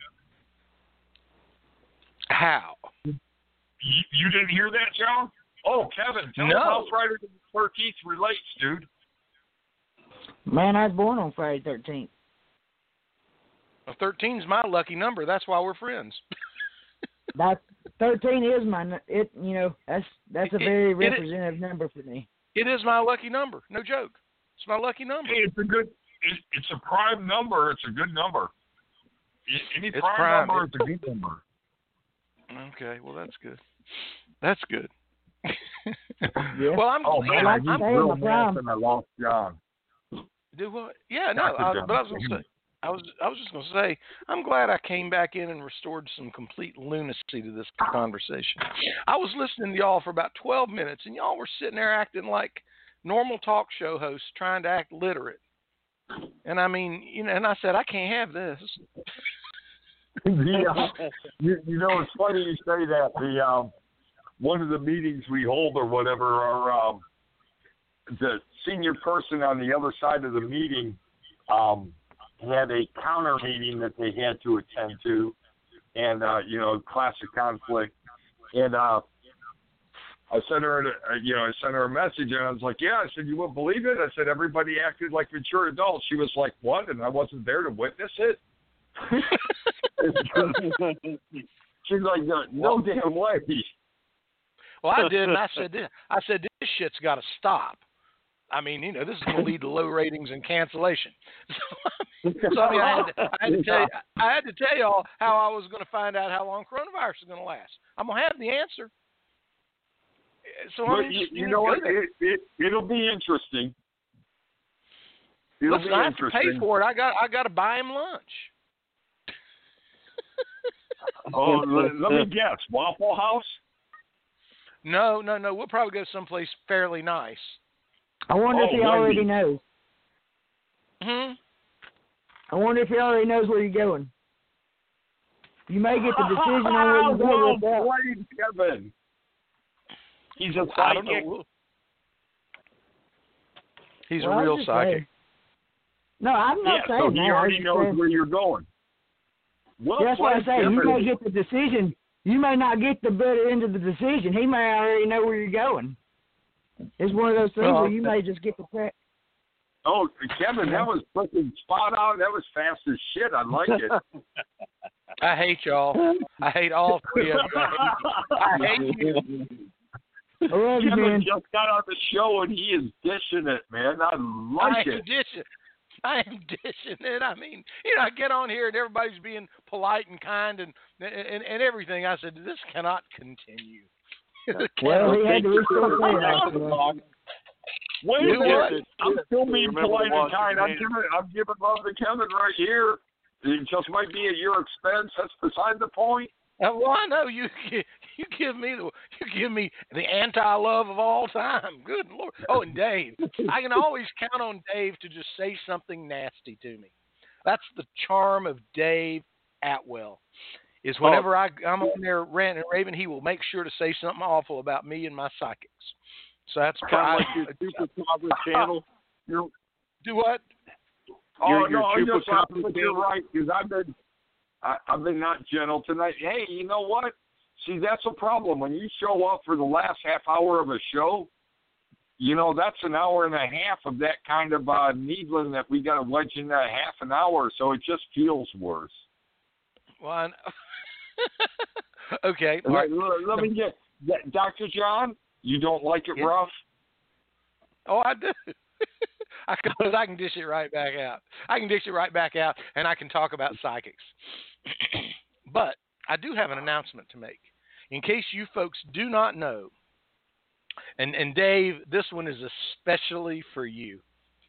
Speaker 6: How?
Speaker 3: You, you didn't hear that, John? Oh, Kevin, tell
Speaker 6: No.
Speaker 3: us how Friday the thirteenth relates, dude.
Speaker 5: Man, I was born on Friday the thirteenth.
Speaker 6: Well, thirteen's my lucky number. That's why we're friends.
Speaker 5: That thirteen is my nu- it. You know, that's that's a
Speaker 6: It-
Speaker 5: very
Speaker 6: it-
Speaker 5: representative number for me.
Speaker 6: It is my lucky number. No joke. It's my lucky number.
Speaker 3: Hey, it's a good, it, it's a prime number. It's a good number. I- Any
Speaker 6: It's
Speaker 3: prime,
Speaker 6: prime.
Speaker 3: number is a good number.
Speaker 6: Okay, well that's good. That's good.
Speaker 5: Yeah.
Speaker 6: Well, I'm
Speaker 3: Oh,
Speaker 6: glad.
Speaker 3: man, I
Speaker 6: I'm,
Speaker 3: used
Speaker 6: I'm
Speaker 3: real
Speaker 5: my prime.
Speaker 3: math and I lost John.
Speaker 6: do what? Yeah, no.
Speaker 3: Doctor
Speaker 6: I,
Speaker 3: John.
Speaker 6: but I was gonna say, I was, I was just gonna say, I'm glad I came back in and restored some complete lunacy to this conversation. I was listening to y'all for about twelve minutes, and y'all were sitting there acting like normal talk show hosts, trying to act literate. And I mean, you know, and I said, I can't have this.
Speaker 3: the, uh, you, you know, it's funny you say that. The um, one of the meetings we hold or whatever, are um, the senior person on the other side of the meeting um, had a counter meeting that they had to attend to, and uh, you know, classic conflict. And uh, I sent her, a, you know, I sent her a message, and I was like, "Yeah," I said, "You wouldn't believe it." I said, "Everybody acted like mature adults." She was like, "What?" And I wasn't there to witness it. She's like, "No, no damn way."
Speaker 6: Well, I did, and I said, this, I said, this shit's got to stop. I mean, you know, this is going to lead to low ratings and cancellation. So, so I mean, I had, to, I, had to tell you, I had to tell y'all how I was going to find out how long coronavirus is going to last. I'm going to have the answer. So
Speaker 3: But
Speaker 6: I mean,
Speaker 3: you,
Speaker 6: just,
Speaker 3: you
Speaker 6: know,
Speaker 3: know what?
Speaker 6: go there.
Speaker 3: It, it, it'll be interesting. It'll
Speaker 6: Listen,
Speaker 3: be
Speaker 6: I have to
Speaker 3: interesting.
Speaker 6: pay for it. I got, I got to buy him lunch.
Speaker 3: Oh, let, let me guess. Waffle House?
Speaker 6: No, no, no. We'll probably go someplace fairly nice.
Speaker 5: I wonder
Speaker 3: Oh,
Speaker 5: if he already
Speaker 3: Wendy's.
Speaker 5: knows.
Speaker 6: Hmm.
Speaker 5: I wonder if he already knows where you're going. You may get the decision on where you go
Speaker 3: well
Speaker 5: with that.
Speaker 3: played, Kevin. He's a
Speaker 6: I don't know.
Speaker 3: psychic.
Speaker 6: We'll, He's
Speaker 5: Well,
Speaker 6: a
Speaker 5: I was
Speaker 6: real
Speaker 5: just
Speaker 6: psychic.
Speaker 5: saying. No, I'm not
Speaker 3: Yeah,
Speaker 5: saying
Speaker 3: so
Speaker 5: that.
Speaker 3: he
Speaker 5: I
Speaker 3: already
Speaker 5: was
Speaker 3: knows
Speaker 5: saying,
Speaker 3: where you're going. Well,
Speaker 5: that's what I'm saying. You may
Speaker 3: different.
Speaker 5: get the decision. You may not get the better end of the decision. He may already know where you're going. It's one of those things
Speaker 6: Well,
Speaker 5: where you may just get the crack.
Speaker 3: Oh, Kevin, that was fucking spot on. That was fast as shit. I like it.
Speaker 6: I hate y'all. I hate all three of you. I hate you. I hate you.
Speaker 5: I love you,
Speaker 3: Kevin
Speaker 5: man.
Speaker 3: just got on the show and he is dishing it, man. I like
Speaker 6: I am
Speaker 3: it.
Speaker 6: dishing. I am dishing it. I mean, you know, I get on here and everybody's being polite and kind and and, and everything. I said, this cannot continue.
Speaker 5: Well, he had to restore that.
Speaker 3: Wait a
Speaker 2: You
Speaker 3: minute.
Speaker 2: get it.
Speaker 3: I'm still being
Speaker 2: Remember
Speaker 3: polite and
Speaker 2: watching
Speaker 3: kind. I'm
Speaker 2: games.
Speaker 3: giving, I'm giving love to Kevin right here. It just might be at your expense. That's beside the point.
Speaker 6: Uh, well, I know you. You give me the you give me the anti-love of all time. Good Lord. Oh, and Dave. I can always count on Dave to just say something nasty to me. That's the charm of Dave Atwell. Is whenever I I'm on there ranting and raving, he will make sure to say something awful about me and my psychics. So that's
Speaker 2: Kind of like your Chupacabra channel.
Speaker 3: You're,
Speaker 6: do what?
Speaker 3: oh,
Speaker 2: Your- your
Speaker 3: no, I'm just
Speaker 2: Chupacabra
Speaker 3: laughing, but you're
Speaker 2: channel.
Speaker 3: right, because I've been, I, I've been not gentle tonight. Hey, you know what? See, that's a problem. When you show up for the last half hour of a show, you know, that's an hour and a half of that kind of uh, needling that we got to wedge in that half an hour, so it just feels worse.
Speaker 6: Well, I know. Okay. all
Speaker 3: Let,
Speaker 6: right.
Speaker 3: let, let me get, Doctor John, you don't like it
Speaker 6: Yeah.
Speaker 3: rough?
Speaker 6: Oh, I do. I can, I can dish it right back out. I can dish it right back out, and I can talk about psychics. But I do have an announcement to make. In case you folks do not know, and, and Dave, this one is especially for you.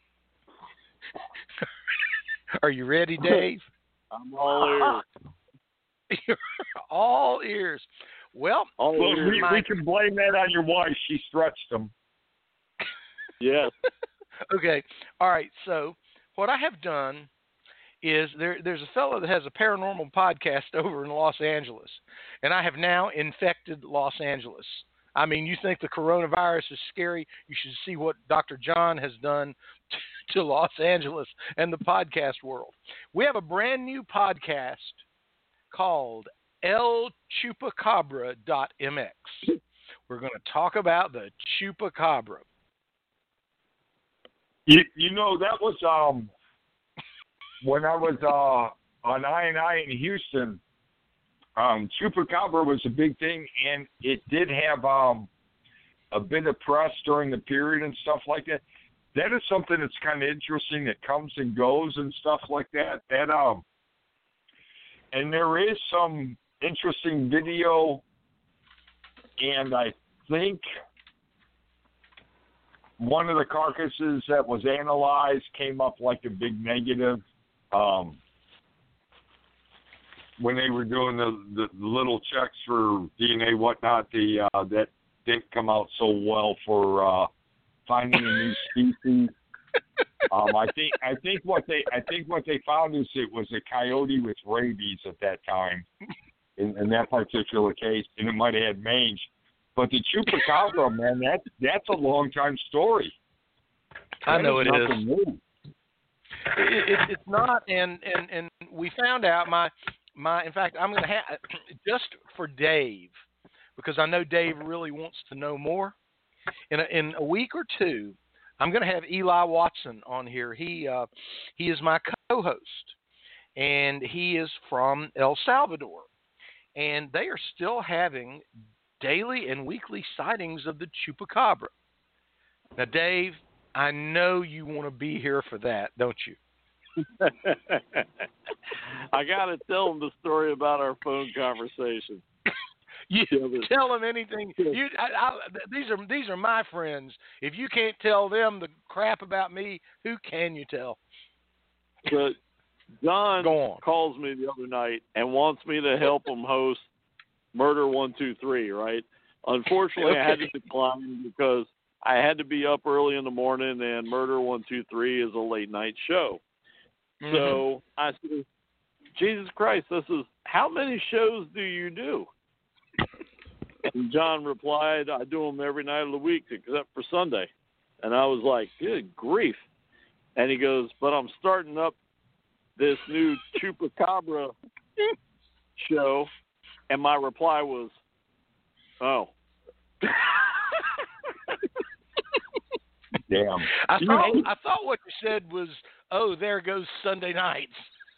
Speaker 6: Are you ready, Dave?
Speaker 2: I'm all ears.
Speaker 6: You're all ears. Well,
Speaker 2: All
Speaker 3: Well,
Speaker 2: ears.
Speaker 3: we, we can blame that on your wife. She stretched them.
Speaker 2: Yes.
Speaker 6: okay. All right. So what I have done is there, there's a fellow that has a paranormal podcast over in Los Angeles, and I have now infected Los Angeles. I mean, you think the coronavirus is scary? You should see what Doctor John has done to Los Angeles and the podcast world. We have a brand new podcast called El Chupacabra dot M X. We're going to talk about the Chupacabra.
Speaker 3: You, you know, that was um when I was uh, on I and I in Houston. Um, Chupacabra was a big thing, and it did have um, a bit of press during the period and stuff like that. That is something that's kind of interesting that comes and goes and stuff like that. That um, and there is some interesting video, and I think one of the carcasses that was analyzed came up like a big negative. Um, when they were doing the, the, the little checks for D N A, whatnot, the uh, that didn't come out so well for uh, finding a new species. um, I think I think what they I think what they found is it was a coyote with rabies at that time, in, in that particular case, and it might have had mange. But the Chupacabra, man, that that's a long time story.
Speaker 6: I
Speaker 3: That
Speaker 6: know it is.
Speaker 3: nothing new.
Speaker 6: It, it, it's not, and, and, and we found out my my. In fact, I'm going to have just for Dave, because I know Dave really wants to know more. In a, in a week or two, I'm going to have Eli Watson on here. He uh, he is my co-host, and he is from El Salvador, and they are still having daily and weekly sightings of the Chupacabra. Now, Dave, I know you want to be here for that, don't you?
Speaker 2: I got to tell them the story about our phone conversation.
Speaker 6: You
Speaker 2: Yeah, but-
Speaker 6: tell them anything. You, I, I, these are these are my friends. If you can't tell them the crap about me, who can you tell?
Speaker 2: But John
Speaker 6: Go on.
Speaker 2: calls me the other night and wants me to help him host Murder One Two Three. Right? Unfortunately, I had to
Speaker 6: Okay.
Speaker 2: decline because I had to be up early in the morning, and Murder One Two Three is a late night show.
Speaker 6: Mm-hmm.
Speaker 2: So I said, Jesus Christ, this is, how many shows do you do? And John replied, I do them every night of the week except for Sunday. And I was like, good grief. And he goes, but I'm starting up this new Chupacabra show. And my reply was, oh.
Speaker 3: Damn.
Speaker 6: I thought I thought what you said was, oh, there goes Sunday nights.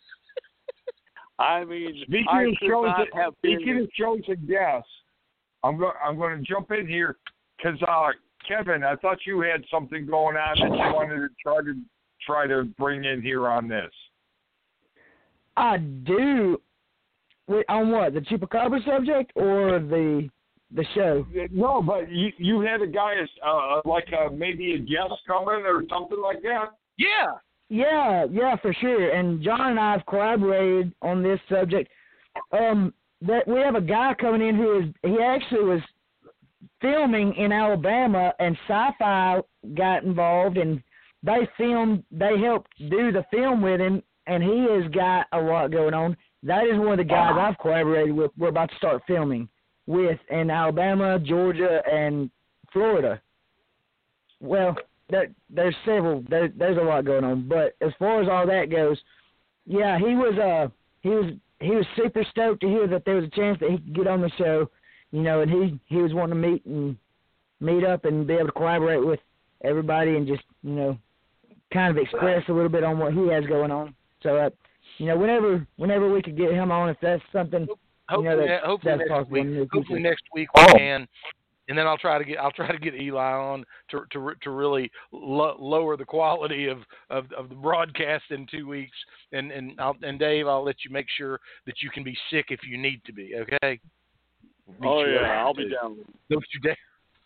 Speaker 2: I mean,
Speaker 3: speaking
Speaker 2: I
Speaker 3: of
Speaker 2: could
Speaker 3: shows,
Speaker 2: not
Speaker 3: that,
Speaker 2: have
Speaker 3: speaking
Speaker 2: been...
Speaker 3: of shows and guests, I'm going I'm going to jump in here because uh, Kevin, I thought you had something going on that you wanted to try to try to bring in here on this.
Speaker 5: I do. Wait, on what? The Chupacabra subject or the the show?
Speaker 3: No, but you you had a guy as uh, like uh, maybe a guest coming or something like that.
Speaker 6: Yeah.
Speaker 5: Yeah, yeah, for sure. And John and I have collaborated on this subject. Um, that we have a guy coming in who is he actually was filming in Alabama, and Sci-Fi got involved, and they filmed. They helped do the film with him, and he has got a lot going on. That is one of the guys I've collaborated with. We're about to start filming with in Alabama, Georgia, and Florida. Well, there, there's several. There, there's a lot going on. But as far as all that goes, yeah, he was. Uh, he was. He was super stoked to hear that there was a chance that he could get on the show. You know, and he he was wanting to meet and meet up and be able to collaborate with everybody and just you know, kind of express a little bit on what he has going on. So. Uh, You know, whenever whenever we could get him on, if that's something,
Speaker 6: hopefully,
Speaker 5: you know, that,
Speaker 6: hopefully
Speaker 5: that's
Speaker 6: next
Speaker 5: possible.
Speaker 6: week. Hopefully next week
Speaker 3: Oh.
Speaker 6: we can, and then I'll try to get I'll try to get Eli on to to to really lo- lower the quality of, of, of the broadcast in two weeks. And and I'll, and Dave, I'll let you make sure that you can be sick if you need to be. Okay. Be
Speaker 2: Oh,
Speaker 6: sure
Speaker 2: yeah, I'll
Speaker 6: to.
Speaker 2: be down.
Speaker 6: Don't you dare.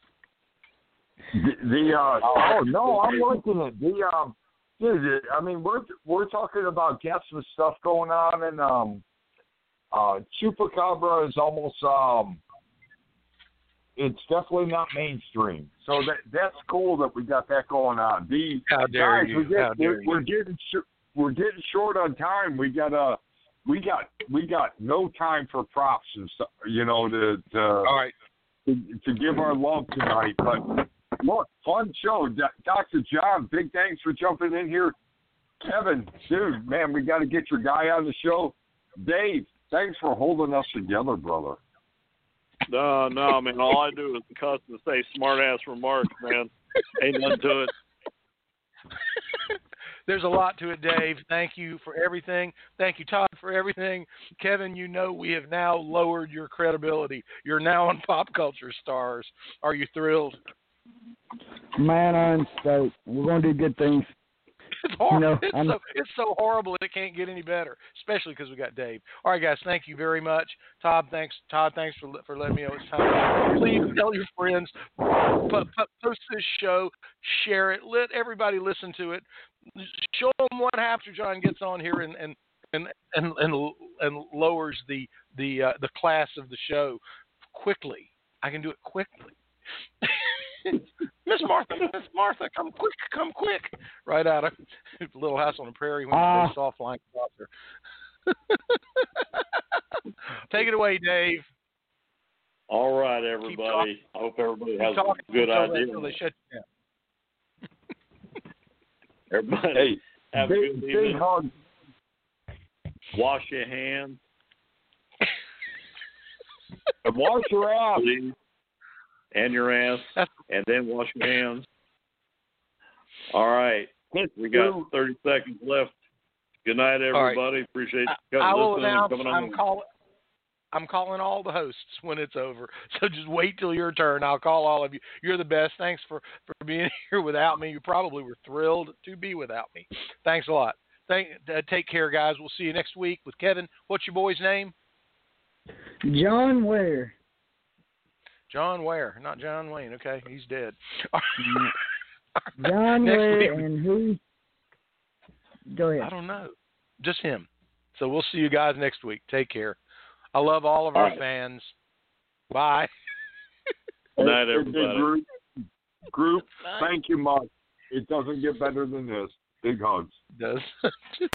Speaker 3: The, the uh, oh no, I'm working it. The um, dude, I mean we're we're talking about guests and stuff going on, and um, uh, Chupacabra is almost um, it's definitely not mainstream. So that that's cool that we got that going on. The
Speaker 6: How dare
Speaker 3: guys,
Speaker 6: you?
Speaker 3: we get,
Speaker 6: How dare
Speaker 3: we're, we're getting sh- we're getting short on time. We got uh, we got we got no time for props and stuff. You know to to,
Speaker 6: All right.
Speaker 3: to to give our love tonight, but. Look, fun show. Doctor John, big thanks for jumping in here. Kevin, dude, man, we got to get your guy on the show. Dave, thanks for holding us together, brother.
Speaker 2: No, no, man. All I do is cuss and say smart ass remarks, man. Ain't nothing to it.
Speaker 6: There's a lot to it, Dave. Thank you for everything. Thank you, Todd, for everything. Kevin, you know we have now lowered your credibility. You're now on Pop Culture Stars. Are you thrilled?
Speaker 5: Man, I'm stoked. We're going to do good things.
Speaker 6: It's horrible.
Speaker 5: You know,
Speaker 6: it's,
Speaker 5: I'm-
Speaker 6: so, it's so horrible it can't get any better, especially because we got Dave. All right, guys, thank you very much. Todd, thanks. Todd, thanks for for letting me know it's time. Please tell your friends. Put, put, post this show. Share it. Let everybody listen to it. Show them what happens after John gets on here and and and and and, and lowers the the uh, the class of the show quickly. I can do it quickly. Miss Martha, Miss Martha, come quick, come quick. Right out of Little House on the Prairie when
Speaker 5: Ah.
Speaker 6: they saw flying saucer. Take it away, Dave.
Speaker 2: All right, everybody. I hope everybody
Speaker 6: Keep
Speaker 2: has
Speaker 6: talking
Speaker 2: a good
Speaker 6: until they,
Speaker 2: idea.
Speaker 6: until they shut you down.
Speaker 2: Everybody,
Speaker 3: Hey,
Speaker 2: have a
Speaker 3: big,
Speaker 2: good
Speaker 3: big
Speaker 2: evening.
Speaker 3: hug.
Speaker 2: Wash your hands,
Speaker 3: And wash your ass.
Speaker 2: please, and your ass,
Speaker 6: That's-
Speaker 2: and then wash your hands. All right. We got thirty seconds left. Good night,
Speaker 6: right.
Speaker 2: everybody. Appreciate you
Speaker 6: I will
Speaker 2: listening and
Speaker 6: announce
Speaker 2: coming
Speaker 6: I'm
Speaker 2: on.
Speaker 6: calling. I'm calling all the hosts when it's over. So just wait till your turn. I'll call all of you. You're the best. Thanks for, for being here without me. You probably were thrilled to be without me. Thanks a lot. Thank, uh, take care, guys. We'll see you next week with Kevin. What's your boy's name?
Speaker 5: John Ware.
Speaker 6: John Ware, not John Wayne. Okay, he's dead.
Speaker 5: John
Speaker 6: Next
Speaker 5: Ware
Speaker 6: week-
Speaker 5: and who? Go
Speaker 6: I
Speaker 5: ahead.
Speaker 6: don't know. Just him. So we'll see you guys next week. Take care. I love all of
Speaker 2: All
Speaker 6: our
Speaker 2: right.
Speaker 6: fans. Bye.
Speaker 2: Good night,
Speaker 3: Hey, hey,
Speaker 2: everybody.
Speaker 3: Group, group, thank you much. It doesn't get better than this. Big hugs.
Speaker 6: Does.